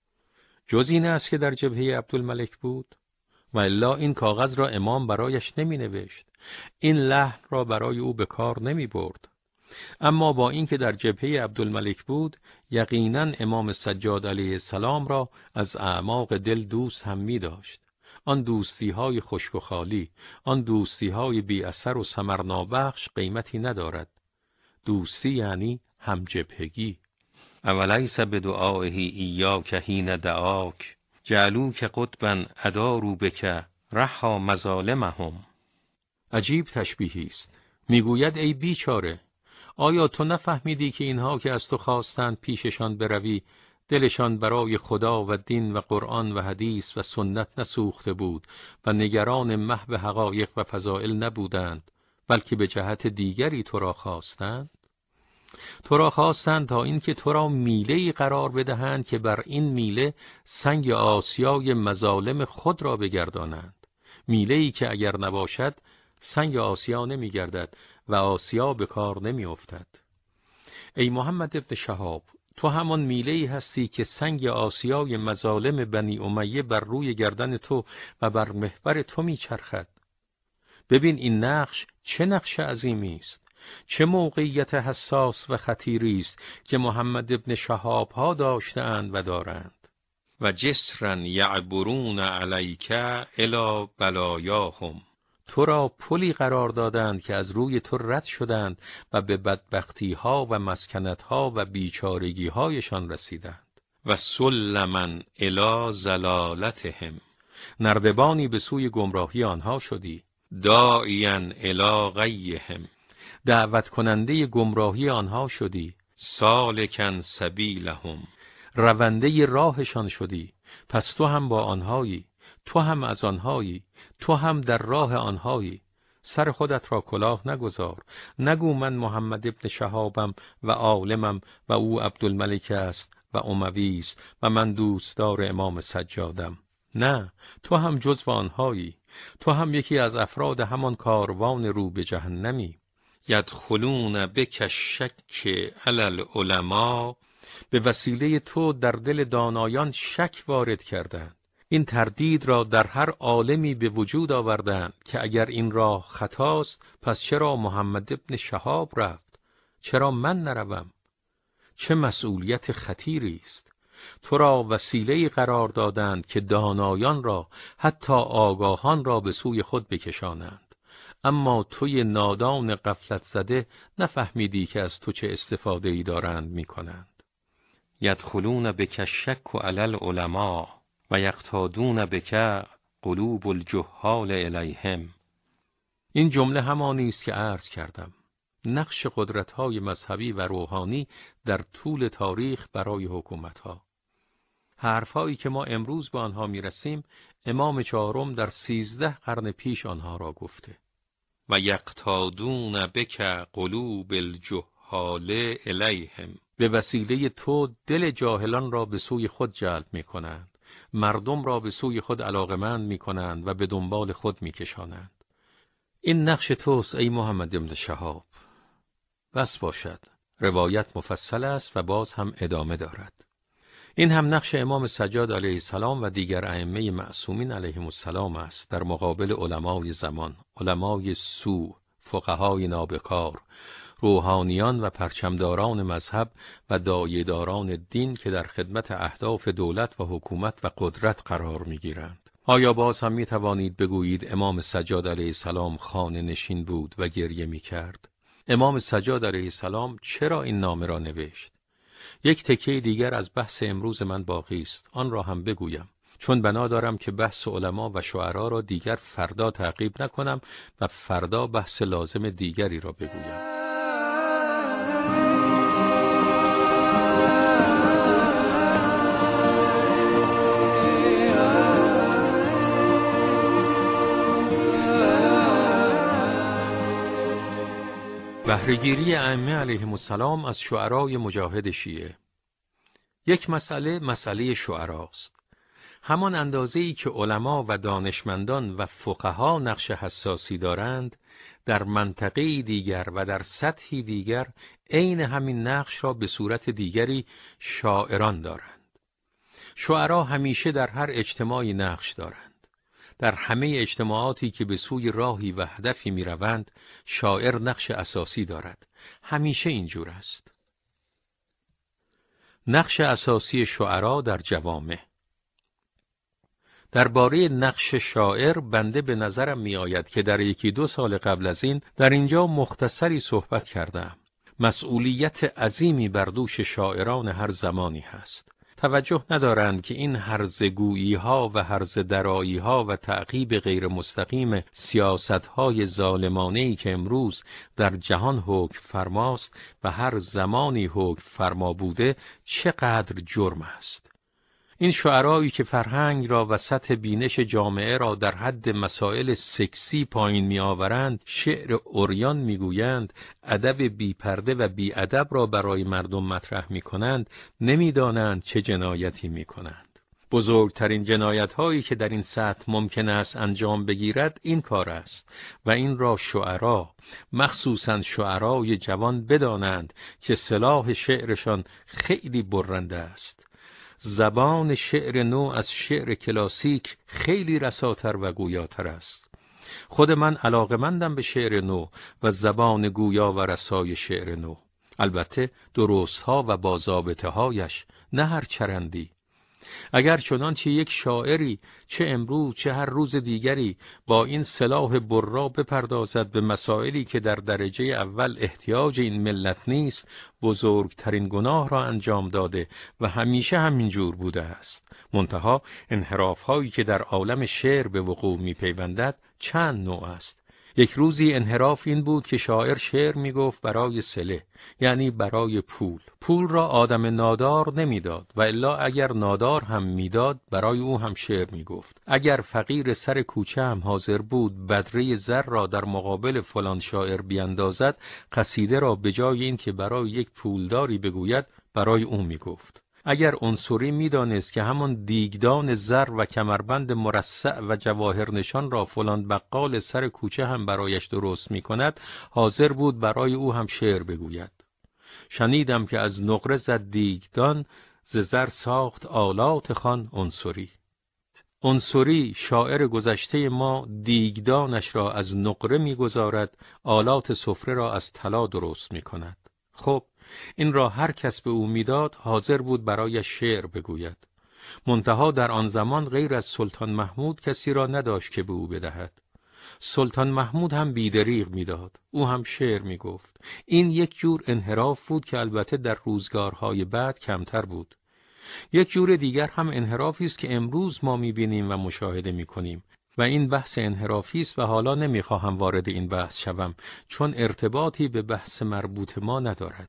Speaker 2: جز این است که در جبهه عبدالملک بود؟ و الا این کاغذ را امام برایش نمی نوشت، این لحن را برای او به کار نمی برد. اما با اینکه در جبهه عبدالملک بود، یقیناً امام سجاد علیه السلام را از اعماق دل دوست هم می داشت. آن دوستی های خشک و خالی، آن دوستی های بی اثر و ثمر نابخش قیمتی ندارد. دوستی یعنی هم جبهگی.
Speaker 1: اولیس بدعائه ایاک حین دعاک جعلوک قطبا اداروا بک رحا مظالمهم.
Speaker 2: عجیب تشبیهی است. میگوید ای بیچاره، آیا تو نفهمیدی که اینها که از تو خواستند پیششان بروی، دلشان برای خدا و دین و قرآن و حدیث و سنت نسوخته بود و نگران محو حقایق و فضائل نبودند، بلکه به جهت دیگری تو را خواستند؟ تو را خواستند تا اینکه تو را میله‌ای قرار بدهند که بر این میله سنگ آسیای مظالم خود را بگردانند. میله‌ای که اگر نباشد سنگ آسیا نمیگردد و آسیا به کار نمی افتد. ای محمد ابن شهاب، تو همان میله‌ای هستی که سنگ آسیای مظالم بنی امیه بر روی گردن تو و بر محور تو می چرخد. ببین این نقش چه نقش عظیمی است، چه موقعیت حساس و خطیری است که محمد ابن شهاب ها داشتند و دارند.
Speaker 1: و جسرا یعبرون علیک الی بلایاهم.
Speaker 2: تو را پلی قرار دادند که از روی تو رد شدند و به بدبختی ها و مسکنت ها و بیچارگی هایشان رسیدند.
Speaker 1: و سلما الی ضلالتهم.
Speaker 2: نردبانی به سوی گمراهی آنها شدی.
Speaker 1: داعیا الی غیهم.
Speaker 2: دعوت کننده گمراهی آنها شدی.
Speaker 1: سالکا سبیلهم.
Speaker 2: رونده راهشان شدی. پس تو هم با آنهایی، تو هم از آنهایی، تو هم در راه آنهایی. سر خودت را کلاه نگذار، نگو من محمد ابن شهابم و عالمم و او عبدالملک است و اموی است و من دوستدار امام سجادم. نه، تو هم جزو آنهایی، تو هم یکی از افراد همان کاروان رو به جهنمی.
Speaker 1: یدخلون بک الشک علی العلماء.
Speaker 2: به وسیله تو در دل دانایان شک وارد کردند. این تردید را در هر عالمی به وجود آوردند که اگر این راه خطاست پس چرا محمد ابن شهاب رفت؟ چرا من نروم؟ چه مسئولیت خطیری است. تو را وسیله قرار دادند که دانایان را، حتی آگاهان را به سوی خود بکشانند، اما توی نادان غفلت زده نفهمیدی که از تو چه استفاده ای دارند می کنند.
Speaker 1: یدخلون بک الشک علی العلماء و یقتادون بک قلوب الجهال الیهم.
Speaker 2: این جمله همانی است که عرض کردم. نقش قدرت‌های مذهبی و روحانی در طول تاریخ برای حکومت‌ها. حرف‌هایی که ما امروز به آنها می‌رسیم، امام چهارم در سیزده قرن پیش آنها را گفته.
Speaker 1: و یقتادون بک قلوب الجهال الیهم.
Speaker 2: به وسیله تو دل جاهلان را به سوی خود جلب می‌کنند، مردم را به سوی خود علاقمند می‌کنند و به دنبال خود می‌کشانند. این نقش توست ای محمد ابن شهاب. بس باشد، روایت مفصل است و باز هم ادامه دارد. این هم نقش امام سجاد علیه السلام و دیگر ائمه معصومین علیهم السلام است در مقابل علمای زمان، علمای سو، فقهای نابکار، روحانیان و پرچمداران مذهب و داعیه‌داران دین که در خدمت اهداف دولت و حکومت و قدرت قرار می‌گیرند. آیا باز هم می توانید بگویید امام سجاد علیه السلام خانه نشین بود و گریه می کرد؟ امام سجاد علیه السلام چرا این نامه را نوشت؟ یک تکه دیگر از بحث امروز من باقی است، آن را هم بگویم، چون بنا دارم که بحث علما و شعرا را دیگر فردا تعقیب نکنم و فردا بحث لازم دیگری را بگویم. بهره‌گیری ائمه علیهم السلام از شعرای مجاهد شیعه. یک مسئله مسئله شعراست. همان اندازه‌ای که علما و دانشمندان و فقها نقش حساسی دارند، در منطقه‌ای دیگر و در سطحی دیگر عین همین نقش را به صورت دیگری شاعران دارند. شعرا همیشه در هر اجتماعی نقش دارند. در همه اجتماعاتی که به سوی راهی و هدفی می روند، شاعر نقش اساسی دارد. همیشه اینجور است. نقش اساسی شعرا در جوامع. درباره نقش شاعر بنده به نظرم می آید که در یکی دو سال قبل از این در اینجا مختصری صحبت کردم. مسئولیت عظیمی بر دوش شاعران هر زمانی هست. توجه ندارند که این هرزگویی ها و هرزدرایی ها و تعقیب غیر مستقیم سیاست های ظالمانه‌ای که امروز در جهان حکم فرماست و هر زمانی حکم فرما بوده چقدر جرم است. این شعرایی که فرهنگ را و سطح بینش جامعه را در حد مسائل سکسی پایین می آورند، شعر عریان می گویند، ادب بی پرده و بی ادب را برای مردم مطرح می کنند، نمی دانند چه جنایتی می کنند. بزرگترین جنایت هایی که در این سطح ممکن است انجام بگیرد این کار است و این را شعرا، مخصوصاً شعرای جوان بدانند که سلاح شعرشان خیلی برنده است. زبان شعر نو از شعر کلاسیک خیلی رساتر و گویاتر است. خود من علاقمندم به شعر نو و زبان گویا و رسای شعر نو، البته درستها و با ضابطه هایش، نه هر چرندی. اگر چنانچه یک شاعری چه امروز چه هر روز دیگری با این سلاح برا بپردازد به مسائلی که در درجه اول احتیاج این ملت نیست، بزرگترین گناه را انجام داده و همیشه همینجور بوده است. منتها انحراف‌هایی که در عالم شعر به وقوع می‌پیوندد چند نوع است. یک روزی انحراف این بود که شاعر شعر میگفت برای صله، یعنی برای پول. پول را آدم نادار نمیداد و الا اگر نادار هم میداد برای او هم شعر میگفت. اگر فقیر سر کوچه هم حاضر بود بدره زر را در مقابل فلان شاعر بیاندازد، قصیده را به جای این که برای یک پولداری بگوید برای او میگفت. اگر عنصری میدانست که همان دیگدان زر و کمربند مرصع و جواهر نشان را فلان بقال سر کوچه هم برایش درست می کند، حاضر بود برای او هم شعر بگوید. شنیدم که از نقره زد دیگدان، ز زر ساخت آلات خان عنصری. عنصری شاعر گذشته ما دیگدانش را از نقره می‌گذارد، آلات سفره را از طلا درست می کند. خب این را هر کس به او میداد حاضر بود برای شعر بگوید. منتها در آن زمان غیر از سلطان محمود کسی را نداشت که به او بدهد. سلطان محمود هم بیدریغ میداد، او هم شعر میگفت. این یک جور انحراف بود که البته در روزگارهای بعد کمتر بود. یک جور دیگر هم انحرافی است که امروز ما میبینیم و مشاهده میکنیم و این بحث انحرافی است و حالا نمیخواهم وارد این بحث شوم چون ارتباطی به بحث مربوط ما ندارد.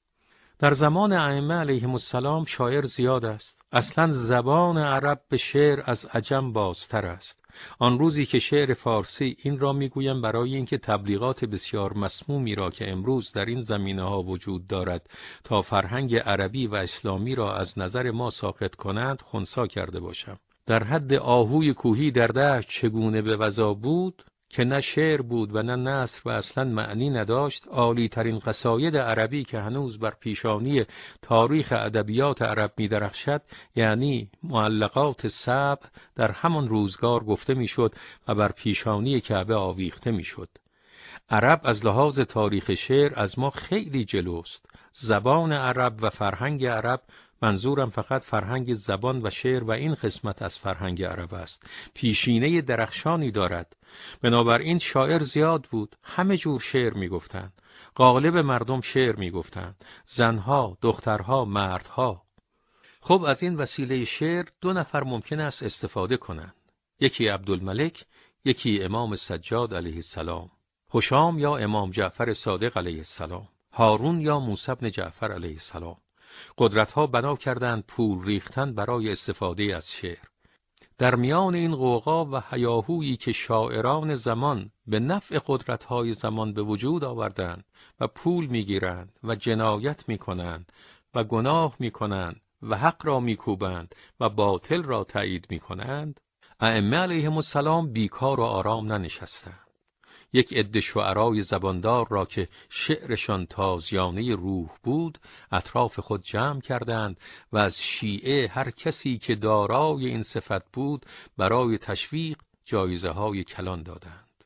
Speaker 2: در زمان ائمه علیهم السلام شاعر زیاد است. اصلا زبان عرب به شعر از عجم بازتر است. آن روزی که شعر فارسی، این را میگویم برای اینکه تبلیغات بسیار مسمومی را که امروز در این زمینه ها وجود دارد تا فرهنگ عربی و اسلامی را از نظر ما ساقط کنند خنثی کرده باشم. در حد آهوی کوهی در دشت چگونه به وضع بود که نه شعر بود و نه نثر و اصلا معنی نداشت، عالی ترین قصاید عربی که هنوز بر پیشانی تاریخ ادبیات عرب می درخشد، یعنی معلقات سبع، در همان روزگار گفته می شد و بر پیشانی کعبه آویخته می شد. عرب از لحاظ تاریخ شعر از ما خیلی جلوست. زبان عرب و فرهنگ عرب، منظورم فقط فرهنگ زبان و شعر و این قسمت از فرهنگ عرب است، پیشینه درخشانی دارد. بنابراین شاعر زیاد بود، همه جور شعر میگفتند. غالب مردم شعر میگفتند، زنها، دخترها، مردها. خب از این وسیله شعر دو نفر ممکن است استفاده کنند. یکی عبدالملک، یکی امام سجاد علیه السلام، هشام یا امام جعفر صادق علیه السلام، هارون یا موسی بن جعفر علیه السلام. قدرت‌ها بنا کردند پول ریختن برای استفاده از شعر. در میان این غوغا و هیاهویی که شاعران زمان به نفع قدرت‌های زمان به وجود آوردند و پول می‌گیرند و جنایت می‌کنند و گناه می‌کنند و حق را می‌کوبند و باطل را تایید می‌کنند، ائمه علیهم السلام بیکار و آرام ننشستند. یک عده شعرای زباندار را که شعرشان تازیانه روح بود اطراف خود جمع کردند و از شیعه هر کسی که دارای این صفت بود برای تشویق جایزه های کلان دادند.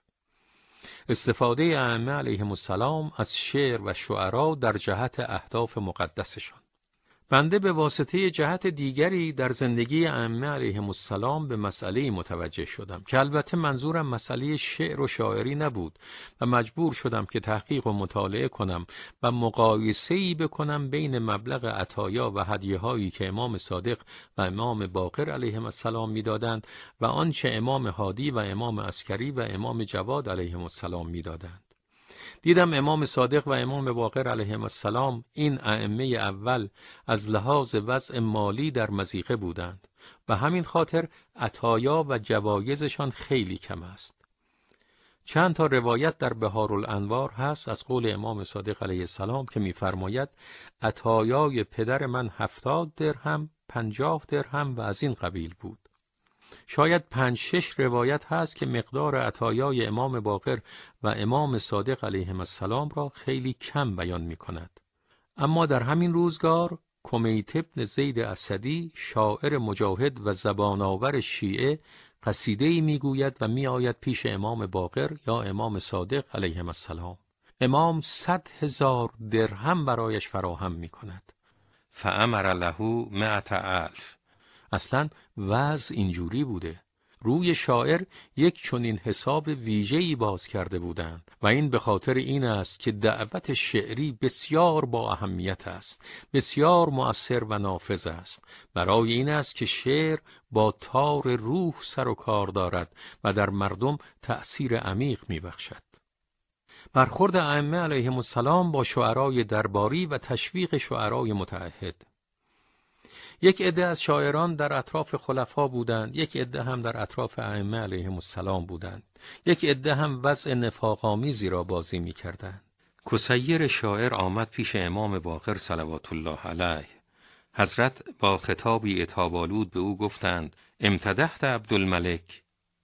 Speaker 2: استفاده ائمه علیهم السلام از شعر و شعرا در جهت اهداف مقدسشان. بنده به واسطه جهت دیگری در زندگی ائمه علیهم السلام به مسئله متوجه شدم که البته منظورم مسئله شعر و شاعری نبود و مجبور شدم که تحقیق و مطالعه کنم و مقایسه‌ای بکنم بین مبلغ عطایا و هدیه‌هایی که امام صادق و امام باقر علیهم السلام می‌دادند و آنچه امام هادی و امام عسکری و امام جواد علیهم السلام می‌دادند. دیدم امام صادق و امام باقر علیهم السلام، این ائمه اول، از لحاظ وضع مالی در مضیقه بودند و همین خاطر عطایا و جوایزشان خیلی کم است. چند تا روایت در بهارالانوار هست از قول امام صادق علیه السلام که می‌فرماید عطایای پدر من هفتاد درهم، پنجاه درهم و از این قبیل بود. شاید پنج شش روایت هست که مقدار عطایای امام باقر و امام صادق علیهم السلام را خیلی کم بیان می کند. اما در همین روزگار کمیت ابن زید اسدی، شاعر مجاهد و زبانآور شیعه، قصیده‌ای میگوید و میآید پیش امام باقر یا امام صادق علیهم السلام. امام صد هزار درهم برایش فراهم می کند.
Speaker 1: فامر له مئة الف
Speaker 2: اصلا وضع اینجوری بوده. روی شاعر یک چنین حساب ویژه‌ای باز کرده بودند و این به خاطر این است که دعوت شعری بسیار با اهمیت است، بسیار مؤثر و نافذ است. برای این است که شعر با تار روح سر و کار دارد و در مردم تأثیر عمیق می‌بخشد. برخورد ائمه علیهم السلام با شعرای درباری و تشویق شعرای متعهد. یک عده از شاعران در اطراف خلفا بودند، یک عده هم در اطراف ائمه علیهم السلام بودند، یک عده هم وضع نفاق‌آمیزی را بازی می‌کردند.
Speaker 1: کسیر شاعر آمد پیش امام باقر صلوات الله علیه. حضرت با خطابی عتاب‌آلود به او گفتند: امتدحت عبدالملک،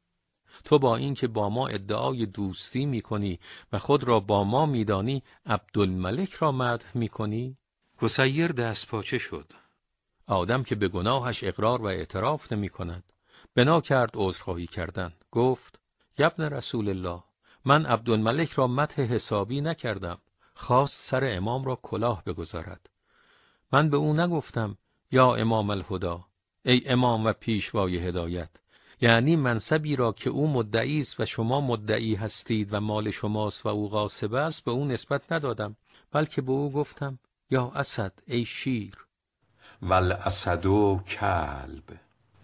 Speaker 2: تو با این که با ما ادعای دوستی می‌کنی و خود را با ما می‌دانی، عبدالملک را مدح می‌کنی؟
Speaker 1: کسیر دست پاچه شد.
Speaker 2: آدم که به گناهش اقرار و اعتراف نمی کند. بنا کرد عذرخواهی کردن. گفت: ابن رسول الله، من عبدالملک را مدح حسابی نکردم، خواست سر امام را کلاه بگذارد. من به او نگفتم یا امام الهدا، ای امام و پیشوای هدایت، یعنی منصبی را که او مدعی است و شما مدعی هستید و مال شماست و او غاصب است به او نسبت ندادم، بلکه به او گفتم یا اسد، ای شیر.
Speaker 1: والاسد کلب،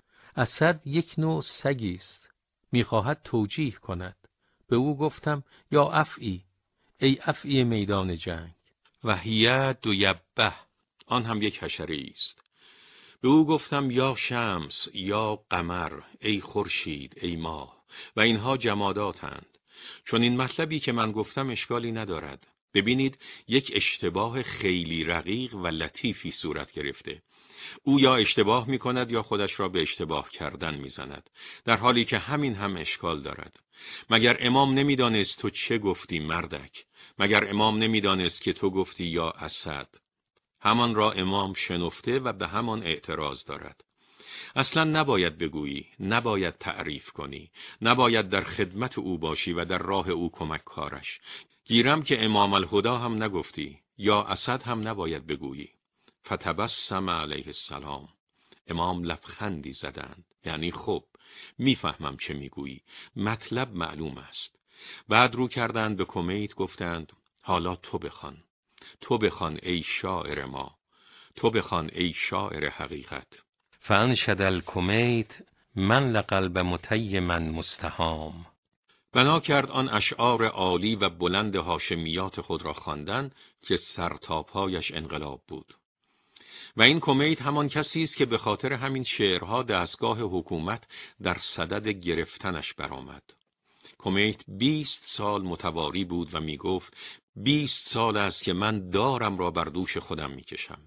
Speaker 2: اسد یک نوع سگی است، میخواهد توجیه کند. به او گفتم یا افعی، ای افعی میدان جنگ.
Speaker 1: و هی دویبه، آن هم یک حشره است. به او گفتم یا شمس، یا قمر، ای خورشید، ای ماه، و اینها جماداتند. چون این مطلبی که من گفتم اشکالی ندارد. ببینید یک اشتباه خیلی رقیق و لطیفی صورت گرفته. او یا اشتباه می کند یا خودش را به اشتباه کردن می زند، در حالی که همین هم اشکال دارد. مگر امام نمی دانست تو چه گفتی مردک؟ مگر امام نمی دانست که تو گفتی یا اسد؟ همان را امام شنفته و به همان اعتراض دارد. اصلا نباید بگویی، نباید تعریف کنی، نباید در خدمت او باشی و در راه او کمک کارش. گیرم که امام الهدا هم نگفتی، یا اسد هم نباید بگویی. فتبسم علیه السلام، امام لبخندی زدند، یعنی خب میفهمم چه میگویی، مطلب معلوم است. بعد رو کردند به کمیت، گفتند حالا تو بخوان، تو بخوان ای شاعر ما، تو بخوان ای شاعر حقیقت. فانشد الکمیت من لقلب متیما مستهام. بنا کرد آن اشعار عالی و بلند هاشمیات خود را خواندن که سرتاپایش انقلاب بود. و این کمیت همان کسی است که به خاطر همین شعرها دستگاه حکومت در صدد گرفتنش برآمد. کمیت بیست سال متواری بود و می گفت بیست سال است که من دارم را بر دوش خودم می کشم.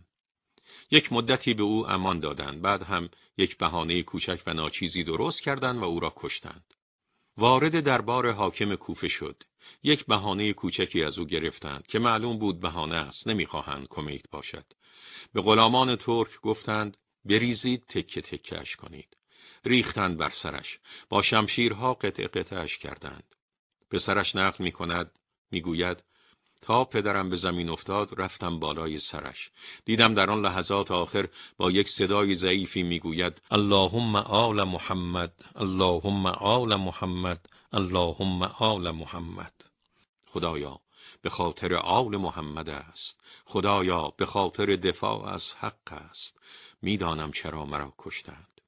Speaker 1: یک مدتی به او امان دادند، بعد هم یک بهانه کوچک و ناچیزی درست کردند و او را کشتند. وارد دربار حاکم کوفه شد. یک بهانه کوچکی از او گرفتند که معلوم بود بهانه است، نمیخواهند کمیت باشد. به غلامان ترک گفتند بریزید تکه تکه‌اش کنید. ریختند بر سرش، با شمشیرها قطع قطعش کردند. پسرش نقل می کند، می گوید تا پدرم به زمین افتاد رفتم بالای سرش. دیدم در آن لحظات آخر با یک صدای ضعیفی می گوید اللهم آل محمد، اللهم آل محمد، اللهم آل محمد. خدایا به خاطر آل محمد است، خدایا به خاطر دفاع از حق است، میدانم چرا مرا کشتند.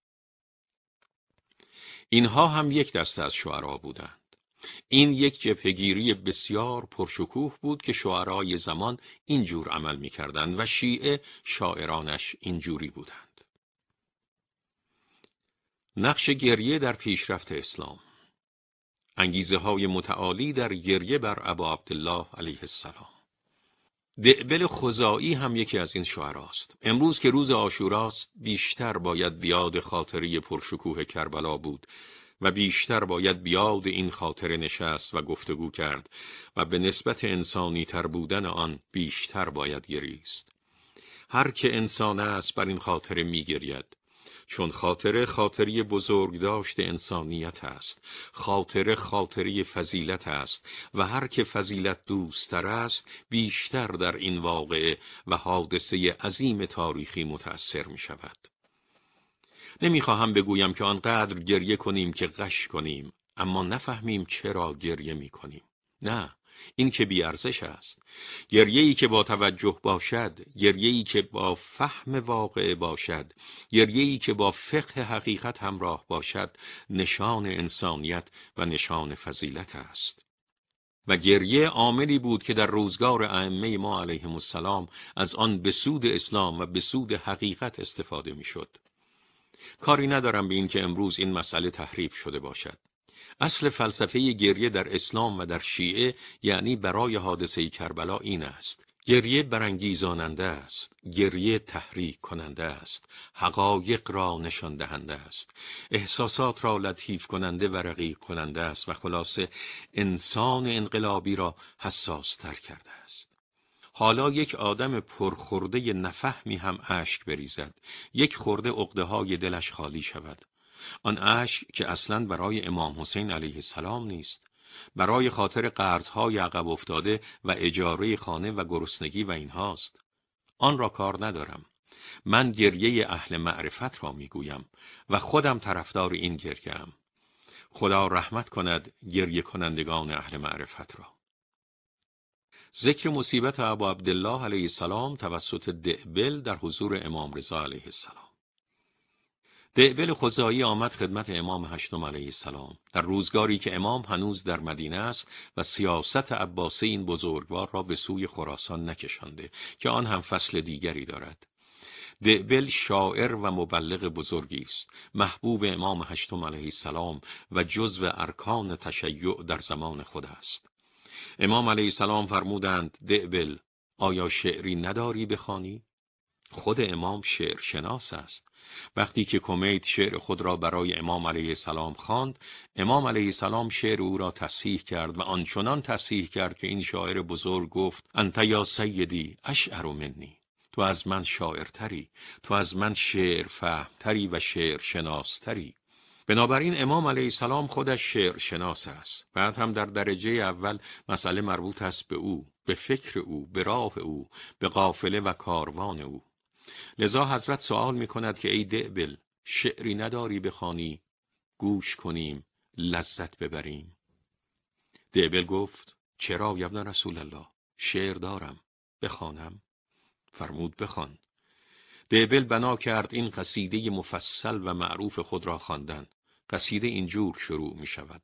Speaker 1: اینها هم یک دسته از شعرا بودند. این یک جبهه‌گیری بسیار پرشکوه بود که شعرای زمان اینجور عمل می‌کردند و شیعه شاعرانش اینجوری بودند. نقش گریه در پیشرفت اسلام. انگیزه های متعالی در گریه بر ابا عبدالله علیه السلام. دعبل خزاعی هم یکی از این شعراست. امروز که روز عاشوراست بیشتر باید بیاد خاطری پرشکوه کربلا بود و بیشتر باید بیاد این خاطره نشست و گفتگو کرد و به نسبت انسانی تر بودن آن بیشتر باید گریست. هر که انسان است بر این خاطره می گرید، چون خاطره خاطری بزرگ داشت انسانیت است، خاطره خاطری فضیلت است و هر که فضیلت دوستر است بیشتر در این واقعه و حادثه عظیم تاریخی متأثر می شود.
Speaker 2: نمیخواهم بگویم که آنقدر گریه کنیم که غش کنیم، اما نفهمیم چرا گریه میکنیم. نه، این که بی‌ارزش است. گریه‌ای که با توجه باشد، گریه‌ای که با فهم واقع باشد، گریه‌ای که با فقه حقیقت همراه باشد، نشان انسانیت و نشان فضیلت است. و گریه عاملی بود که در روزگار ائمه ما علیهم السلام از آن به سود اسلام و به سود حقیقت استفاده می‌شد. کاری ندارم به این که امروز این مسئله تحریف شده باشد. اصل فلسفه گریه در اسلام و در شیعه یعنی برای حادثه کربلا این است: گریه برانگیزاننده است، گریه تحریک کننده است، حقایق را نشان دهنده است، احساسات را لطیف کننده و رقیق کننده است و خلاصه انسان انقلابی را حساس تر کرده است. حالا یک آدم پرخورده نفهمی هم اشک بریزد، یک خورده عقده‌های دلش خالی شود. آن اشک که اصلاً برای امام حسین علیه السلام نیست، برای خاطر قرض‌های عقب افتاده و اجاره خانه و گرسنگی و اینهاست. آن را کار ندارم. من گریه اهل معرفت را میگویم و خودم طرفدار این گریه‌ام. خدا رحمت کند گریه کنندگان اهل معرفت را. ذکر مصیبت ابا عبدالله علیه السلام توسط دئبل در حضور امام رضا علیه السلام. دئبل خزاعی آمد خدمت امام هشتم علیه السلام در روزگاری که امام هنوز در مدینه است و سیاست عباسی این بزرگوار را به سوی خراسان نکشانده که آن هم فصل دیگری دارد. دئبل شاعر و مبلغ بزرگی است، محبوب امام هشتم علیه السلام و جزو ارکان تشیع در زمان خود است. امام علیه السلام فرمودند: دئبل، آیا شعری نداری بخوانی؟ خود امام شعر شناس است. وقتی که کمید شعر خود را برای امام علیه السلام خواند، امام علیه السلام شعر او را تصحیح کرد و آنچنان تصحیح کرد که این شاعر بزرگ گفت: انت یا سیدی اشعر منی، تو از من شاعرتری، تو از من شعر فهمتری و شعر شناستری. بنابراین امام علیه السلام خودش شعر شناس است. بعد هم در درجه اول مسئله مربوط است به او، به فکر او، به راه او، به قافله و کاروان او. لذا حضرت سوال می کند که ای دئبل، شعری نداری بخوانی؟ گوش کنیم، لذت ببریم. دئبل گفت: چرا یا ابن رسول الله، شعر دارم، بخوانم؟ فرمود: بخوان. دئبل بنا کرد این قصیده مفصل و معروف خود را خواندن. قصیده اینجور شروع می شود: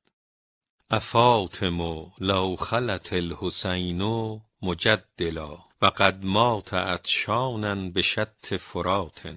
Speaker 2: افاطم لو خلت الحسین مجدلا و قد مات عطشانا بشط فرات.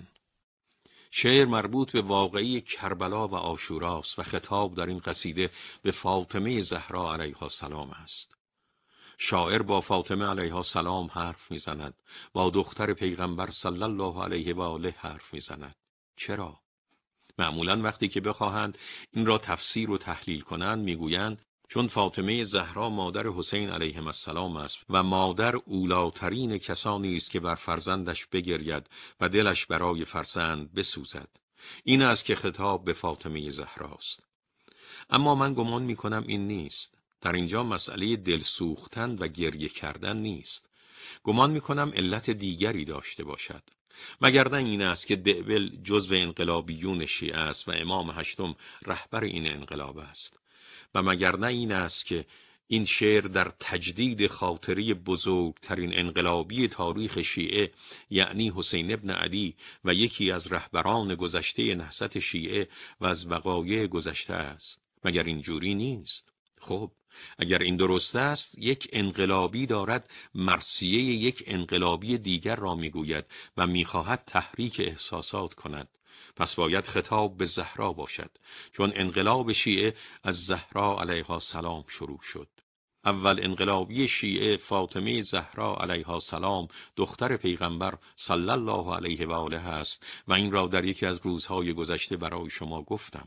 Speaker 2: شعر مربوط به واقعی کربلا و عاشوراست و خطاب در این قصیده به فاطمه زهرا علیها السلام است. شاعر با فاطمه علیها السلام حرف میزند، با دختر پیغمبر صلی الله علیه و آله حرف میزند. چرا؟ معمولاً وقتی که بخواهند این را تفسیر و تحلیل کنند میگویند چون فاطمه زهرا مادر حسین علیه السلام است و مادر اولاترین کسانی است که بر فرزندش بگرید و دلش برای فرزند بسوزد. این است که خطاب به فاطمه زهراست. اما من گمان میکنم این نیست. در اینجا مسئله دل سوختن و گریه کردن نیست. گمان میکنم علت دیگری داشته باشد. مگر نه این است که دئبل جزو انقلابیون شیعه است و امام هشتم رهبر این انقلاب است. و مگر نه این است که این شعر در تجدید خاطری بزرگترین انقلابی تاریخ شیعه یعنی حسین ابن علی و یکی از رهبران گذشته نهضت شیعه و از وقایع گذشته است. مگر اینجوری نیست؟ خب اگر این درست است، یک انقلابی دارد مرثیه یک انقلابی دیگر را میگوید و میخواهد تحریک احساسات کند. پس باید خطاب به زهرا باشد، چون انقلاب شیعه از زهرا علیها السلام شروع شد. اول انقلابی شیعه فاطمه زهرا علیها السلام دختر پیغمبر صلی الله علیه و آله است و این را در یکی از روزهای گذشته برای شما گفتم.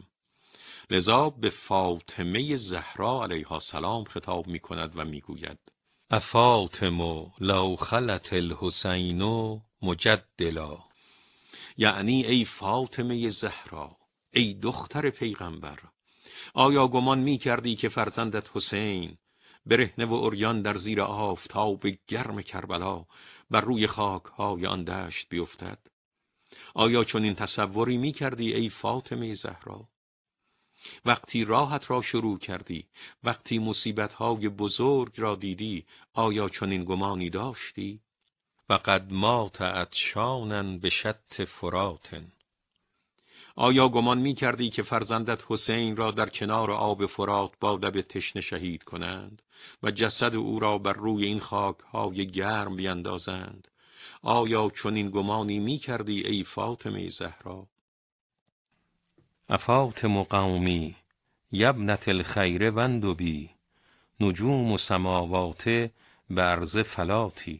Speaker 2: لذا به فاطمه زهرا علیها السلام خطاب می کند و می گوید: افاطم لو خلت الحسین مجدلا، یعنی ای فاطمه زهرا، ای دختر پیغمبر، آیا گمان می کردی که فرزندت حسین برهنه و عریان در زیر آفتاب گرم کربلا بر روی خاک‌های آن دشت بیفتد؟ آیا چون این تصوری می کردی ای فاطمه زهرا؟ وقتی راحت را شروع کردی، وقتی مصیبت‌های بزرگ را دیدی، آیا چون این گمانی داشتی؟
Speaker 1: و قد مات عطشانا بشط فرات.
Speaker 2: آیا گمان می کردی که فرزندت حسین را در کنار آب فرات با لب تشنه شهید کنند و جسد او را بر روی این خاک‌های گرم بیندازند؟ آیا چون این گمانی می کردی ای فاطمه زهرا؟
Speaker 1: افاطم قومی یبنة الخیر وندبی، نجوم و سماوات برز فلاتی.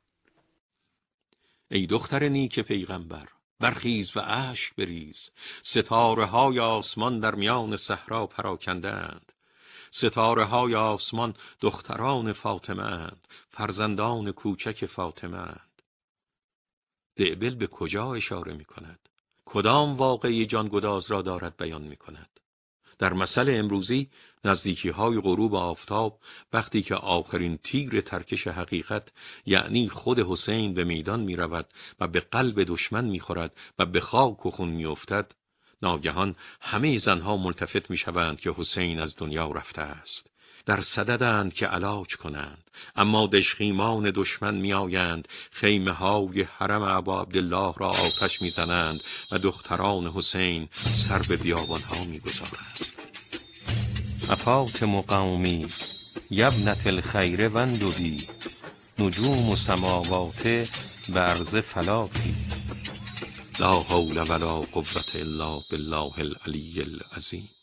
Speaker 2: ای دختر نیک پیغمبر، برخیز و اشک بریز. ستاره های آسمان در میان صحرا پراکنده اند. ستاره های آسمان دختران فاطمه اند، فرزندان کوچک فاطمه اند. دعبل به کجا اشاره می کند؟ کدام واقعی جانگداز را دارد بیان می کند؟ در مثل امروزی نزدیکی های غروب آفتاب، وقتی که آخرین تیر ترکش حقیقت یعنی خود حسین به میدان می رود و به قلب دشمن می خورد و به خاک و خون می افتد، ناگهان همه زنها ملتفت می شوند که حسین از دنیا رفته است. در صددند که علاج کنند، اما دژخیمان دشمن می آیند، خیمه های حرم ابا عبدالله را آتش می زنند و دختران حسین سر به بیابان ها می گذارند.
Speaker 1: افاطم قومی یبنة الخیر وندبی، نجوم و سماوات برز فلاتی.
Speaker 2: لا حول ولا قوة الا بالله العلی العظیم.